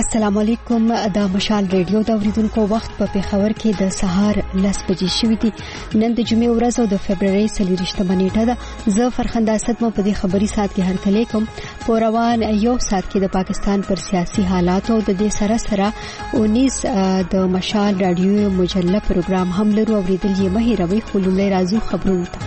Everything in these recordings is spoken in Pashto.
السلام علیکم. د مشال ریډیو د اوریدونکو وخت په پیښور کې د سهار 10 بجې شوې دي. نن د جمعې ورځ او د فبرवरी 23 نیټه ده. زه فرخنده اسد مو په دې خبري سات کې هرکلی کوم. په روان یو سات کې د پاکستان پر سیاسي حالات او د دې سره 19 د مشال رادیو مجله پروګرام هم لرو. اوریدل یې مهیروي خلومړی راځو خبرونه ته.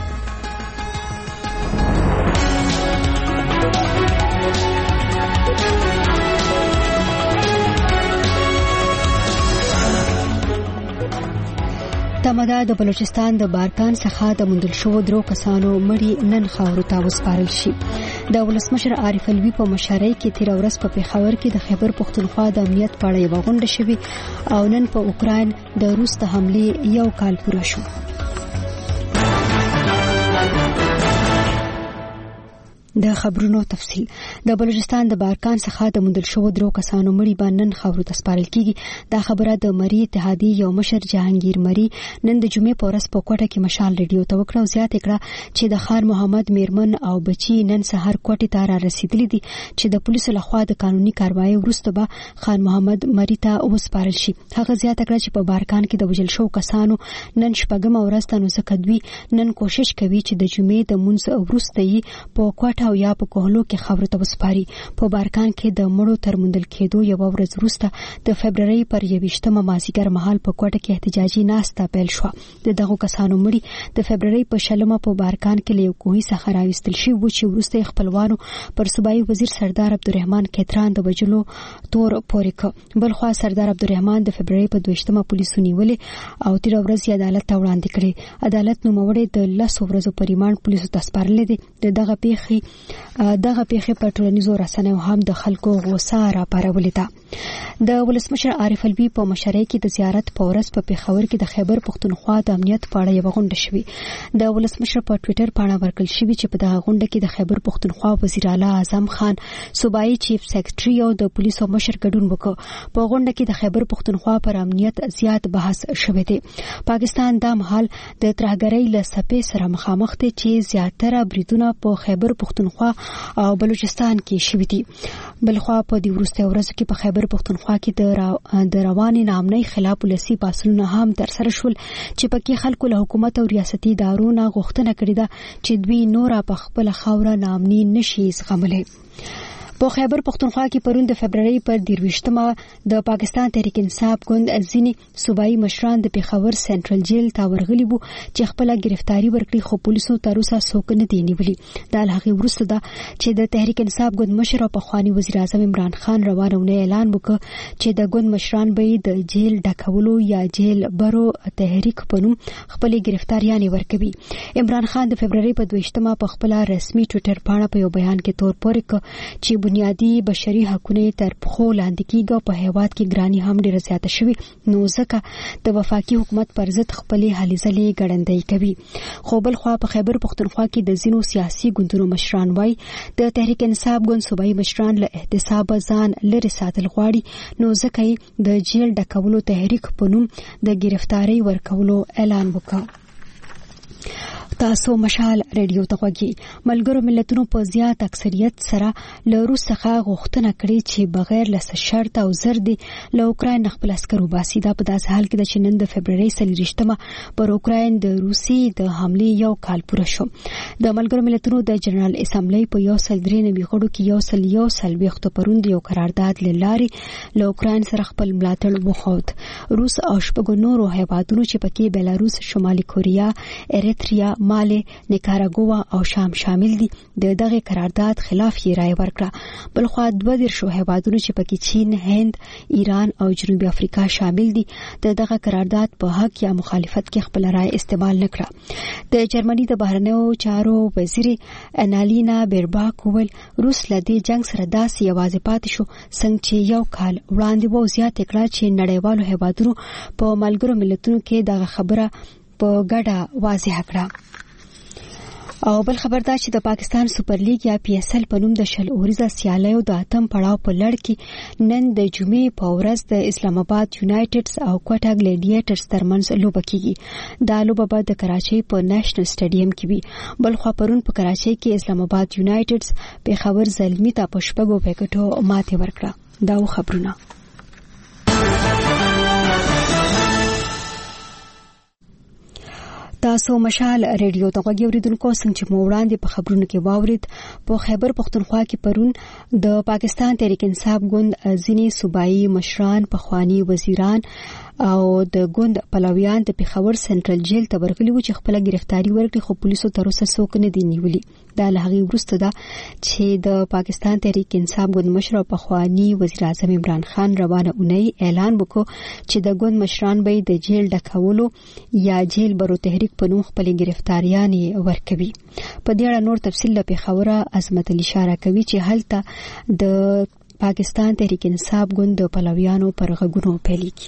تمدا د بلوچستان د بارکان څخه د مندل شو درو کسانو مړی نن خاورو ته وسپارل شي. د ولسمشر عارف الوی په مشرۍ کې تیر ورځ په پیښور کې د خیبر پختونخوا د امنیت په اړه یو غونډه شوه او نن په اوکراین د روس ته حمله یو کال پوره شو. د خبرونو تفصیل. د بلوچستان د بارکان څخه د مندل شو درو کسانو مړی باندې نن خاورو ته سپارل کیږي. دا خبره د مری اتحادیه یو مشر جهانگیر مری نن د جمعې په ورځ په کوټه کې مشال ریډیو ته وکړه او زیاته کړه چې د خان محمد میرمن او بچی نن سحر کوټه ته را رسیدلی دي چې د پولیسو لخوا د قانوني کاروایی وروسته به خان محمد مری ته وسپارل شي. هغه زیاته کړه چې په بارکان کې د وجل شو کسانو نن شپږم ورځ ته نو زکدوی نن کوشش کوي چې د جمعې د منځ وروسته یې په کوټه او یا په کوهلو کې خبرو ته وسپاري. په بارکان کې د مړو تر مندل کېدو یو ورځ وروسته د فبرवरी پر 21 مازیګر مهال په کوټه کې احتجاجي ناسته پیل شو. دغه کسانو مړي د فبرवरी په شلمه په بارکان کې له کوهي څخه راوستل شي و چې وروسته خپلوانو پر صوبایي وزیر سردار عبدالرحمن کتران د وجلو تور پورې ک. بل خو سردار عبدالرحمن د فبرवरी په 22 پولیسو نیولې او تیر ورځ یې عدالت ته وړاندې کړي. عدالت نو موړې د 10 ورځو په ریماند پولیسو ته سپارلې دي. دغه پیښې په ټولنیزو رسنیو هم د خلکو غوسه راپارولې ده. د ولسمشر عارف الوی په مشرۍ کې د زیارت په ورځ په پیښور کې د خیبر پختونخوا د امنیت په اړه یو غونډه شوه. د ولسمشر په ټوئیټر باندې ورکړل شوی چې په دغه غونډه کې د خیبر پختونخوا وزیر اعلی اعظم خان، صوبایي چیف سیکریټري او د پولیسو مشر ګډون وکړ. په غونډه کې د خیبر پختونخوا پر امنیت زیات بحث شوه دی. پاکستان د مهال د ترهګرۍ له سپې سره مخامخ دی چې زیاتره بریدونه په خیبر پختونخوا او بلوچستان کې شوي دي. بلخوا په دې وروسته ورځ کې په خیبر پختونخوا کې د رواني نامنۍ خلاف ولسی پاسلونه هم تر سره شول چې پکې خلکو له حکومت او ریاستي ادارو نه غوښتنه کړې ده چې دوی نور په خپل خاوره نامنۍ نشي زغملی. په خیبر پختونخوا کې پرون د فبرवरी پر 23 د پاکستان تحریک انصاف ګوند ځینی صوبایي مشران د پیښور سنټرل جیل ته ورغلي وو چې خپل گرفتاری ورکړي، خو پولیسو تر اوسه څوک نه دی نیولي. دا له هغې وروسته ده چې د تحریک انصاف ګوند مشر او پخوانی وزیر اعظم عمران خان روانونه اعلان وکړ چې د ګوند مشران به د جیل ډکولو یا جیل برو تحریک په نوم خپل گرفتاریانې ورکوي. عمران خان د فبرवरी په 22 په خپل رسمي ټوئیټر باندې په یو بیان کې تور پورې ک چې بنیادی بشري حقوقونه تر پخو لاندې کیږي. په هیواد کې ګرانی هم ډیره زیاته شوی، نو ځکه د وفاقي حکومت پر ضد خپل هلې ځلې ګړندۍ کوي. خو بل خو په خیبر پختونخوا کې د ځینو سیاسي ګوندونو مشران وای د تحریک انصاف ګوند صوبایي مشران له احتساب ځان لري ساتل غواړي، نو ځکه د جیل ډکولو تحریک په نوم د گرفتاری ورکولو اعلان وکړ. تاسو مشال ریډیو ته غوږی. ملګرو ملتونو په زیات اکثریت سره له روس څخه غوښتنه کړې چې بغیر له شرط او زر دی له اوکراین خپل عسکر وباسي. دا په داسې حال کې ده چې نن د فبرवरी 23 پر اوکراین د روسي د حمله یو کال پوره شو. د ملګرو ملتونو د جنرال اسمبلی په 193 غړو کې 140 پروند یو قرارداد لاري له اوکراین سره خپل ملاتړ وخوت. روس او شپږ نورو هیوادونو چې پکې بلاروس، شمالي کوریا، اریتریا، مالی، نیکاراګوا او شام شامل دي د دغه قرارداد خلاف یې رائے ورکړه. بلخوا 22 هیوادونو چې پکې چین، هند، ایران او جنوبي افریقا شامل دي د دغه قرارداد په حق یا مخالفت کې خپل رائے استعمال نکړه. د جرمني د بهرنیو چارو وزیر انالینا بیرباک ویل روس له دې جنگ سره داسې یوازې پاتې شو څنګه چې یو کال وړاندې وو. زیات کړه چې نړیوالو هیوادونو په ملګرو ملتونو کې دغه خبره په ګډه واضح کړه. او بل خبر دا چې د پاکستان سپر لیګ یا پی اس ال په نوم د شل اوریزه سیالیو د اتم پړاو په لړ کې نن د جمعې په ورځ د اسلام آباد یونایټډز او کوټا ګلیډیټرز ترمنځ لوبه کیږي. دا لوبه به د کراچۍ په نېشنل سټیډیم کې وي. بل خو پرون په کراچۍ کې اسلام آباد یونایټډز پیښور زلمی ته په 6 وکټو ماتې ورکړه. دا خبرونه تاسو مشال ریډیو ته غوږی اوریدونکو څنګه چې مو وړاندې په خبرونو کې واورید په خیبر پختونخوا کې پرون د پاکستان تحریک انصاف ګوند ځینې صوبایي مشران پخوانی وزیران او د ګوند پلویان د پیښور سنټرل جیل ته ورغلي و چې خپل گرفتاری ورکړي خو پولیسو تر اوسه څوک نه دی نیولي. دا له هغې وروسته ده چې د پاکستان تحریک انصاف ګوند مشر او پخوانی وزیر اعظم عمران خان روانه اونۍ اعلان وکړ چې د ګوند مشران به د جیل ډکولو یا جیل برو تحریک په نوم خپل گرفتاریان ورکوي. په دې اړه نور تفصیل له پیښور عظمت علي اشاره کوي چې هلته د پاکستان تحریک انصاف ګوند پلویانو پر غږونو پیلېږي.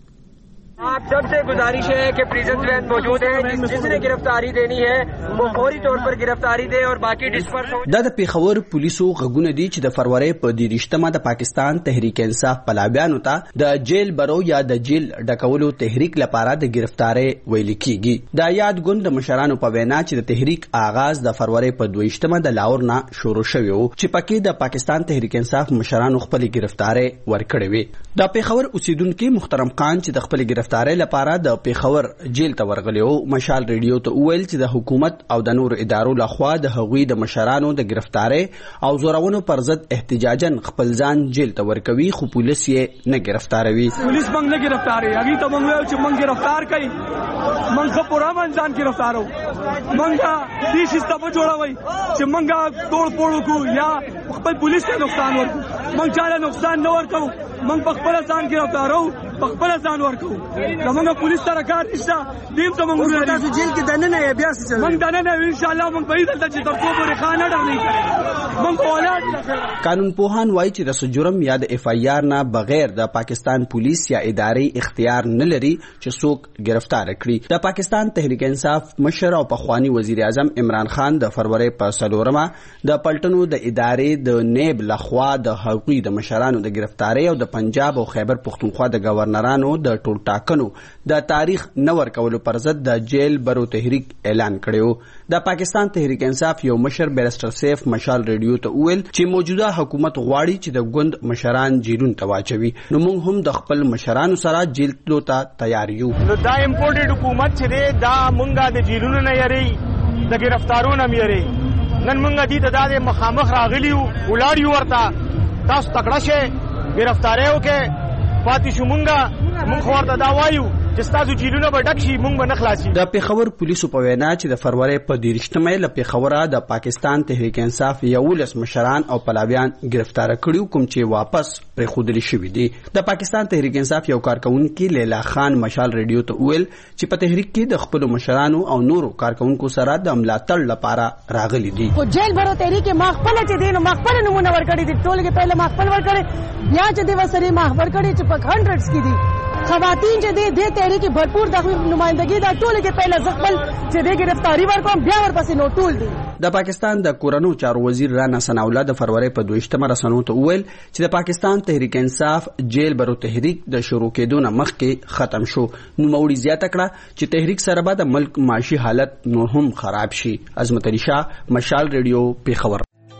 आप सबसे गुजारिश है कि प्रिजन वैन मौजूद है, जिसने गिरफ्तारी देनी है वो फौरी तौर पर गिरफ्तारी दे और बाकी डिस्पर्स हो. دا د پیښور پولیسو غږونه دي چې د فروری په 23مه د پاکستان تحریک انصاف پلویانو ته د جیل برو یا د جیل ډکولو تحریک لپاره د گرفتاری ویل کیږي. د یاد ګوند د مشرانو په وینا چې د تحریک آغاز د فروری په 22مه د لاهور نه شروع شوی و چې پکې د پاکستان تحریک انصاف مشرانو خپل گرفتاری ورکړې وي. د پیښور اوسیدونکو محترم خان چې د خپل گرفتاری لپاره د پیښور جیل ته ورغلی و مشال ریډیو ته وویل چې د حکومت او د نور ادارو لخوا د هغوی د مشرانو د گرفتاری او زورونو پر ضد احتجاجاً خپل ځان جیل ته ورکوي خو پولیس یې نه گرفتاروي. پولیس موږ نه گرفتاروي، هغوی ته موږ وایو چې موږ گرفتار کوي، موږ ښه پوره ځان گرفتارو، موږ دې سیسته به جوړوئ چې موږ توړ پوړ وکړو یا خپل پولیس ته نقصان ورکړو. موږ چاله نقصان نه ورکوو، موږ په خپله ځان ګرفتارو، په خپله ځان ورکوو. زموږ پولیس سره کار نشته، دیم ته موږ تاسو جیل کې دننه یې بیا څه چل موږ دننه انشاءالله موږ به دلته چې تر څو پورې خان نه ډغلي کوي موږ اولاد. قانون پوهان وایي چې د جرم یا د اف ای آر نه بغیر د پاکستان پولیس یا ادارې اختیار نه لري چې څوک گرفتار کړي. د پاکستان تحریک انصاف مشر او پخوانی وزیر اعظم عمران خان د فروری په 4مه د پلټنو د ادارې د نیب لخوا د هغوی د مشرانو د گرفتاری او د پنجاب او خیبر پختونخوا د گورنرانو د ټول ټاکنو د تاریخ نور کولو پر ضد د جیل برو تحریک اعلان کړو. د پاکستان تحریک انصاف یو مشر بیرسټر سیف مشال ریډیو ته وویل چې موجوده حکومت غواړي چې د ګوند مشران جیلون ته واچوي، نو موږ هم د خپل مشرانو سره جیل تلو ته تیار یو. نو دا امپورټډ حکومت چې دی دا مونږه د جیلونو نه یری د گرفتارونو نه یری. نن مونږه دې ته د مخامخ راغلی یو ولاړ یو ورته تاسو تکړه شئ گرفتاریو کې پاتې شو. مونږ ورته دا وایو چې تاسو جیلونه به ډک شي، مونږ به نه خلاصي. د پیښور پولیسو په وینا چې د فروری په 23مه له پیښوره د پاکستان تحریک انصاف 11 مشران او پلویان گرفتار کړیو کوم چې واپس پرېښودل شوي دي. د پاکستان تحریک انصاف یو کارکونکي لیلا خان مشال ریډیو ته وویل چې په تحریک کې د خپل مشرانو او نورو کارکونکو سره د ملاتړ لپاره راغلي دي. په جیل برو تحریک ما خپل چې دین ما خپل نمونه ورکړي دي، ټول کې پهله ما خپل ورکړي، بیا چې د وسري ما ورکړي چې په 100s کې دي خواتین چې دې تحریک بھرپور د نمائندګي دا ټول کې پهله زغبل چې دې گرفتاری ورکوم بیا ورپسې نو ټول دي. د پاکستان د کورنو چارو وزیر رانا ثناءالله د فروری په 22مه رسنیو ته وویل چې د پاکستان تحریک انصاف جیل برو تحریک د شروع کېدو نه مخکې ختم شو. نوموړي زیاته کړه چې تحریک سره به د ملک معاشي حالت نور هم خراب شي. عظمت علي شاه، مشال ریډیو، پیښور.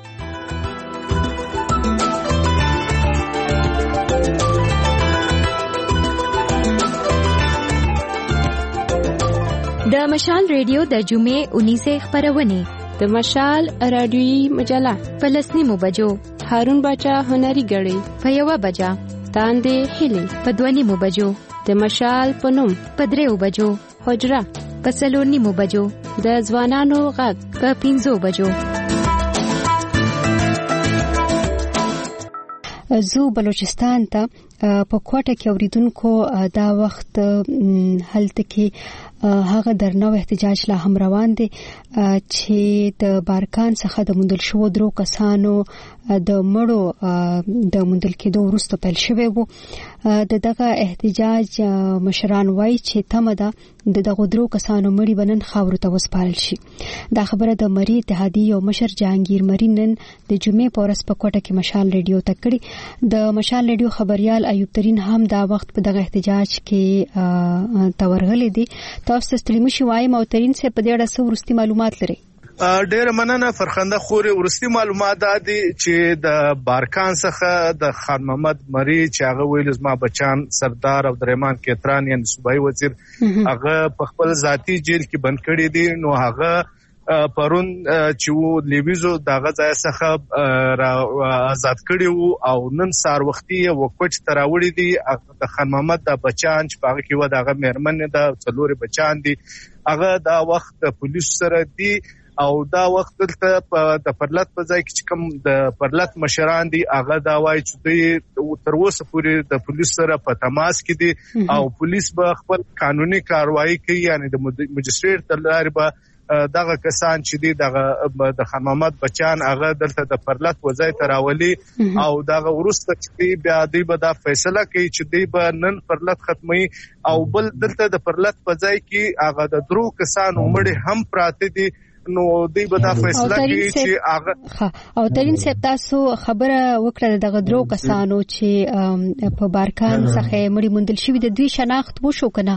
د مشال ریډیو د جمعې 19 خبرونه، د مشال رادیویي مجله په 9 بجو، هارون باچا هنري غړي په 1 بجا، تاندې هلي په 2 بجو، د مشال پنوم په 3 بجو، حجره په 4 بجو، د ځوانانو غږ په 5 بجو. زو بلوچستان ته په کوټه کې اوریدونکو دا وخت هلته کې هغه درنو احتجاج لا هم روان دي چې د بارکان څخه د موندل شو درو کسانو د مړو د موندل کېدو وروسته پیل شوی وو. دغه احتجاج مشران وایي چې تمه ده د دغه درو کسانو مړي بنن خاورو ته وسپارل شي. دا خبره د مری اتحادیې او مشر جهانگیر مری نن د جمعې په ورځ په کوټه کې مشال ریډیو ته کړی. د مشال ریډیو خبريال ایوب ترین هم دا وخت په دغه احتجاج کې تورغلي دي. تاسو ستړي مشي وایم او ترین څه په دې اړه څه ورستي معلومات لري؟ ډېر مننه فرخنده خوري. ورستي معلومات دي چې د بارکان څخه د خان محمد مري چې هغه ویل زما بچان سردار عبدالرحمن کیتران یعنی صوبایي وزیر هغه په خپل ذاتی جیل کې بند کړی دي. نو هغه پرون چې لیویزو دغه ځای څخه آزاد کړی وو او نن سار وختي وکوټ تراوړي دي د خان محمد د بچان چې هغه کې و دغه مېرمن د څلوري بچان دي هغه دا وخت د پولیس سره دي او دا وخت دلته د پرلط په ځای کې کوم د پرلط مشران دي هغه دا وایي چې دوی تر اوسه پورې د پولیس سره په تماس کې دي او پولیس به خپل قانوني کاروایی کوي یعنی د مجستریټ تر لارې به دغه کسان چې دي دغه د خان محمد بچان هغه دلته د پرلط وځای ته راولي او دغه وروسته چې بیا دوی به دا فیصله کوي چې دوی به نن پرلط ختمي او بل دلته د پرلط په ځای کې هغه د درو کسان عمر هم پراته دي. نو دوی به دا فیصله کوي چې هغه او ترين صاحب تاسو خبره وکړه دغه درو کسانو چې په بارکان څخه مړي موندل شوی د دوی شناخت وشو کنه؟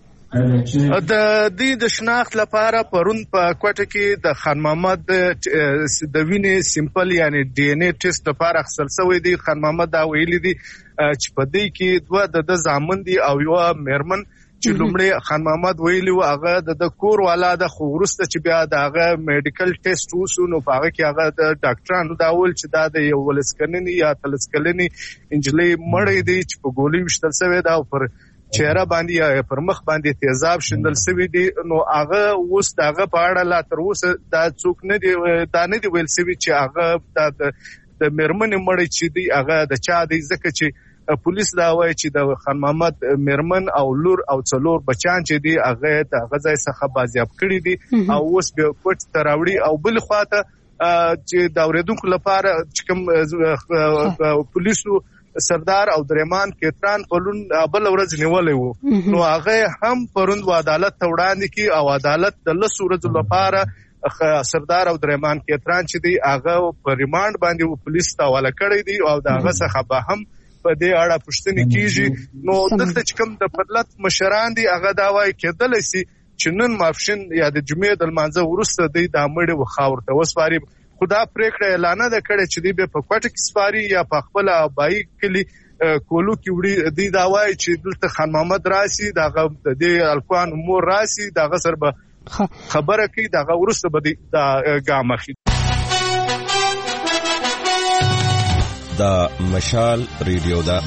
د دې د شناخت لپاره پرون په کوټه کې د خان محمد د وینې سیمپل یعنی ډي ان اے ټیسټ لپاره اخیستل شوی دی. خان محمد دا ویلي دي چې په دې کې دوه د زامن دي او یو مېرمن چې لومړی خان محمد ویلي و هغه د کور والا د خو وروسته چې بیا د هغه میډیکل ټیسټ وسو نو په هغه کې هغه د ډاکټرانو دا ول چې دا د یو ولسکننی یا تلسکلنی انجلۍ مړی دی چې په ګولۍ وشتل شوی دا پر چهره باندې یا پر مخ باندې تیزاب شندل شوی دی. نو هغه اوس دغه په اړه لا تر اوسه دا څوک نه دی دا نه دی ویل شوی چې هغه د مېرمن مړی چې دی هغه د چا دی ځکه چې پولیس دا وایي چې د خان محمد مېرمن او لور او څلور بچان چې دي هغه د غزا څخه بازیاب کړی دي او اوس به کوټ تراوړي او بل خواته چې دا اوریدونکو لپاره چې کوم پولیسو سردار عبدالرحمن کیتران پرون بل ورځ نیولې وو نو هغه هم پرون عدالت ته وړاندې کی او عدالت د لسو ورځو لپاره سردار عبدالرحمن کیتران چې دی هغه په ریماند باندې پولیس ته حواله کړی دی او دا هغه څخه به هم په دې اړه پوښتنه کیږي. نو دلته چې کوم د پرلط مشران دي هغه دا وایي کېدل شي چې نن مافشن یا د جمعې د لمانځه وروسته دی د مړي وخاور ته وسپاري. خدا پریکړه اعلان نه کړي چې دی به په کوټه کې سپاري یا په خپل آبای کلی کولو کې وړي. دی دا وایي چې دلته خان محمد راسي دغه د دې الکوان مور راسي دغه سر به خبره کوي دغه وروسته به د ګامخي دا مشال ریډیو دا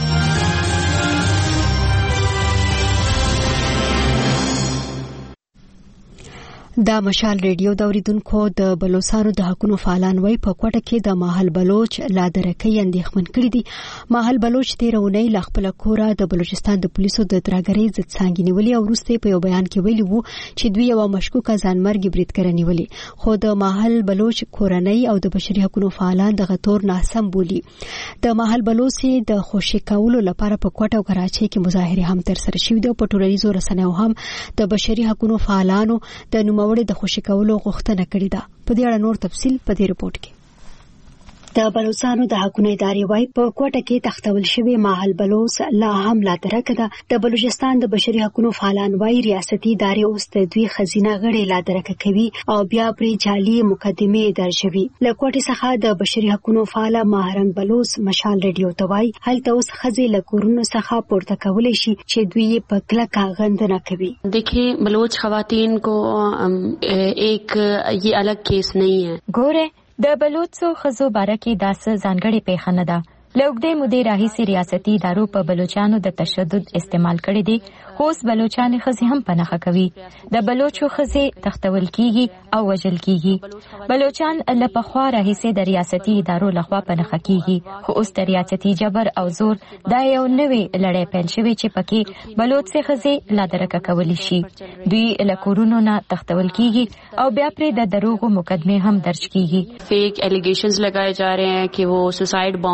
دا مشال ریډیو د اوریدونکو د بلوچستان د حقوقو فعالان وای په کوټه کې د ماحل بلوچ لادرکې اندېښمن کړی دي. ماحل بلوچ تیرونی ل خپل کورا د بلوچستان د پولیسو د ترګری ضد څنګه نیولې او وروسته په یو بیان کې ویلي وو چې دوی یو مشکوک ځانمرګ برید کړی نیولې خو د ماحل بلوچ کورنۍ او د بشري حقوقو فعالان د غتور ناسم بولی. د ماحل بلوچ د خوشی کولو لپاره په کوټه او کراچۍ کې مظاهره هم تر سره شوې ده. په ټولنیزو رسنیو هم د بشري حقوقو فعالانو د وړي د خوشی کولو غوښتنه کړې ده. په دې اړه نور تفصیل په دې رپورت کې. د بلوچستان د حقوقو ادارې وايي په کوټه کې تختول شوی ماحل بلوچ لا هم لا درکه ده. د بلوچستان د بشري حقوقو فعالان وايي ریاستي ادارې اوس د دوی خزینه غړي لا درکه کوي او بیا پرې جعلي مقدمه درجوي. له کوټې څخه د بشري حقوقو فعال ماهرنګ بلوچ مشال ریډیو ته وايي هلته اوس خزي له کورونو څخه پورته کولای شي چې دوی په کلکه غندنه کوي. देखिए बलोच खवातीन को एक ये अलग केस नहीं है. ګوره د بلوچو خزو بارکه داسه ځانګړي پیښه نه ده. لوګدې مودې راهیسې ریاستي ادارو په بلوچانو د تشدد استعمال کړی دي. اوس بلوچان خزي هم پنهخه کوي. د بلوچو خزي تختول کیږي او وجل کیږي. بلوچان له پخوا راهیسې د ریاستي ادارو لخوا پنهخه کیږي. خو اوس د ریاستي جبر او زور دا یو نوې لړۍ پیل شوې چې پکې بلوچ خزي لا درکه کولی شي. دوی له کورونو نه تختول کیږي او بیا پرې د دروغو مقدمه هم درج کیږي. फेक एलिगेशंस लगाए जा रहे हैं कि वो सुसाइड बॉम्बर्स हैं.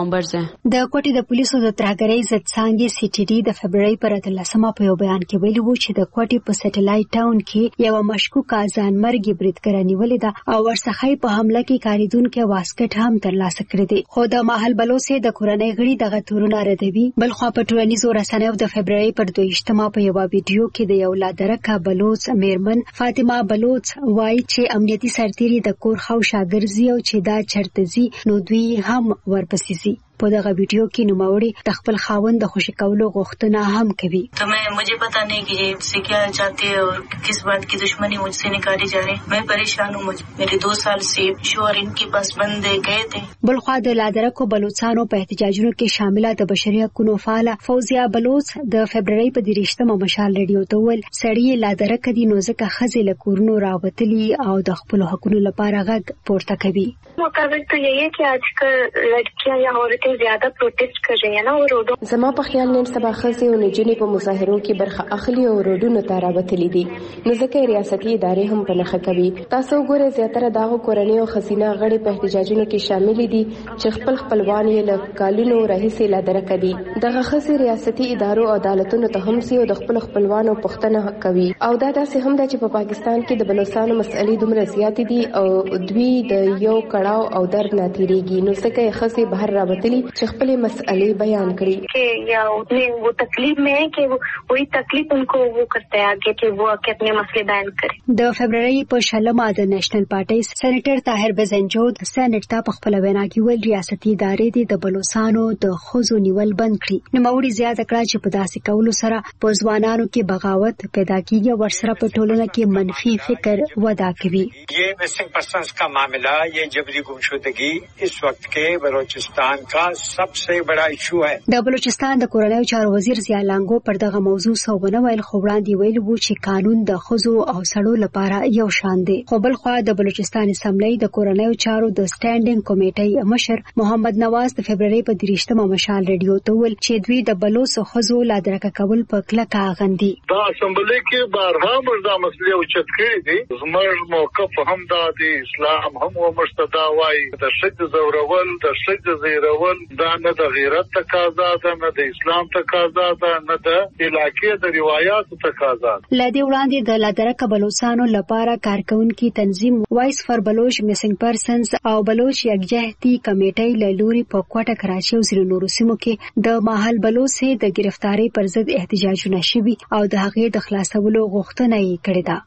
د کوټې د پولیسو د ترهګرۍ ضد څانګې سی ټي ډي د فبرवरी پر 13 په یو بیان کې ویلي وو چې د کوټې په سټلایټ ټاون کې یو مشکوک ځانمرګي بریدګر نیولې ده او ورڅخه په حمله کې کاریدونکو واسکټ هم ترلاسه کړی دی. خو د ماحل بلوڅ د کورنۍ غړي دغه تورونه ردوي. بل خو په ټولنیزو رسنیو د فبرवरी پر 22 په یو ویډیو کې د یو لادرکه بلوڅ میرمن فاطمه بلوڅ وایي چې امنیتي سرتیري د کور خو شاګرځي او چې دا چرته زی نو دوی هم ورپسې زی. په دغه ویډیو کې نوموړي د خپل خاوند د خوشی کولو غوښتنه هم کوي. मुझे पता नहीं कि ये इससे क्या चाहते हैं और किस बात की दुश्मनी मुझसे निकाली जा रही है. मैं परेशान हूँ. मेरे 2 साल से शोहर इनके पास बंद गए थे. بلخوا د لادرکو بلوچستانو په احتجاجونو کې شامله د بشري حقوقو فعال فوزیا بلوچ د فبرवरी په 13 مشال ریډیو ته ول سړی لادرکه دي نو ځکه خزې له کورونو راوتلي او د خپل حقوقو لپاره غږ پورته کوي. مقابل تو یہی ہے کہ आजकल लड़कियां या औरतें ज्यादा प्रोटेस्ट कर रही हैं ना और रोडों زما په خیال نن سبا خزې او نجونې په مظاهرو کې برخه اخلي او روډونو ته راوتلي دي. نو ځکه ریاستي ادارې هم په نخښه کوي. تاسو ګورئ زیاتره دغه کورنۍ او خزینه غړي په احتجاجونو کې شامل دي چې خپل خپلوان یې له کالونو راهیسې لادرکه دي. دغه خزې ریاستي ادارو او عدالتونو ته هم سي او د خپل خپلوانو پوښتنه کوي. او دا داسې هم ده چې په پاکستان کې د بلوچستانو مسئلې دومره زیاتې دي او دوی د یو کړهو او درد نه تیریږي. نو ځکه خزې بهر راوتلي چې خپل مسئلے بیان کری کہ یا وہ تکلیف میں ہے کہ وہی تکلیف ان کو وہ کرتا ہے آگے کہ وہ اپنے مسئلے بیان کرے. د فبرवरी په 16 د نېشنل پارټي سېنیټر طاهر بزنجود سېنیټ ته په خپل وینا کې ویل ریاستي ادارې د بلوچستانو د خزو نیول بند کړي. نو موري زیاته کړه چې په داسې کولو سره په ځوانانو کې بغاوت پیدا کیږي او ورسره په ټولنه کې منفي فکر ودا کوي. یہ مسنگ پرسنز کا معاملہ یہ جبری گمشدگی اس وقت کے بلوچستان کا سب سے بڑا ایشو ہے. د بلوچستان د کورنۍ چارو وزیر ضیا لانګو پر دغه موضوع سوونه ویل خو وړاندې ویل وو چې قانون د خزو او سړو لپاره یو شان دی. خو بل خو د بلوچستان اسمبلی د کورنۍ چارو د سټانډینګ کمیټې مشر محمد نواز د فبرवरी په 13 مشال ریډیو ته ویل چې دوی د بلوچ خزو لادرکه کول په کلکه غندي. دا اسمبلی کې بارها مردا مسلې اوچت کړي دي. زموږ موقف هم دا دی اسلام هم ومرتدا وای د شد زورول د شد زیرول دا نه د غیرت تقاضا ده نه د اسلام تقاضا ده نه د علاقې د روایت تقاضا ده. لدی وړاندې د لادرکه بلوچستانو لپاره کارکونکو تنظیم وایس فار بلوچ میسنګ پرسنز او بلوچ یکجهتي کمیټې له لوري په کوټه کراچي او ځینو نورو سیمو کې د ماحل بلوچ د گرفتاری پر ضد احتجاجونه شوي او د هغې د خلاصولو غوښتنه یې کړې ده.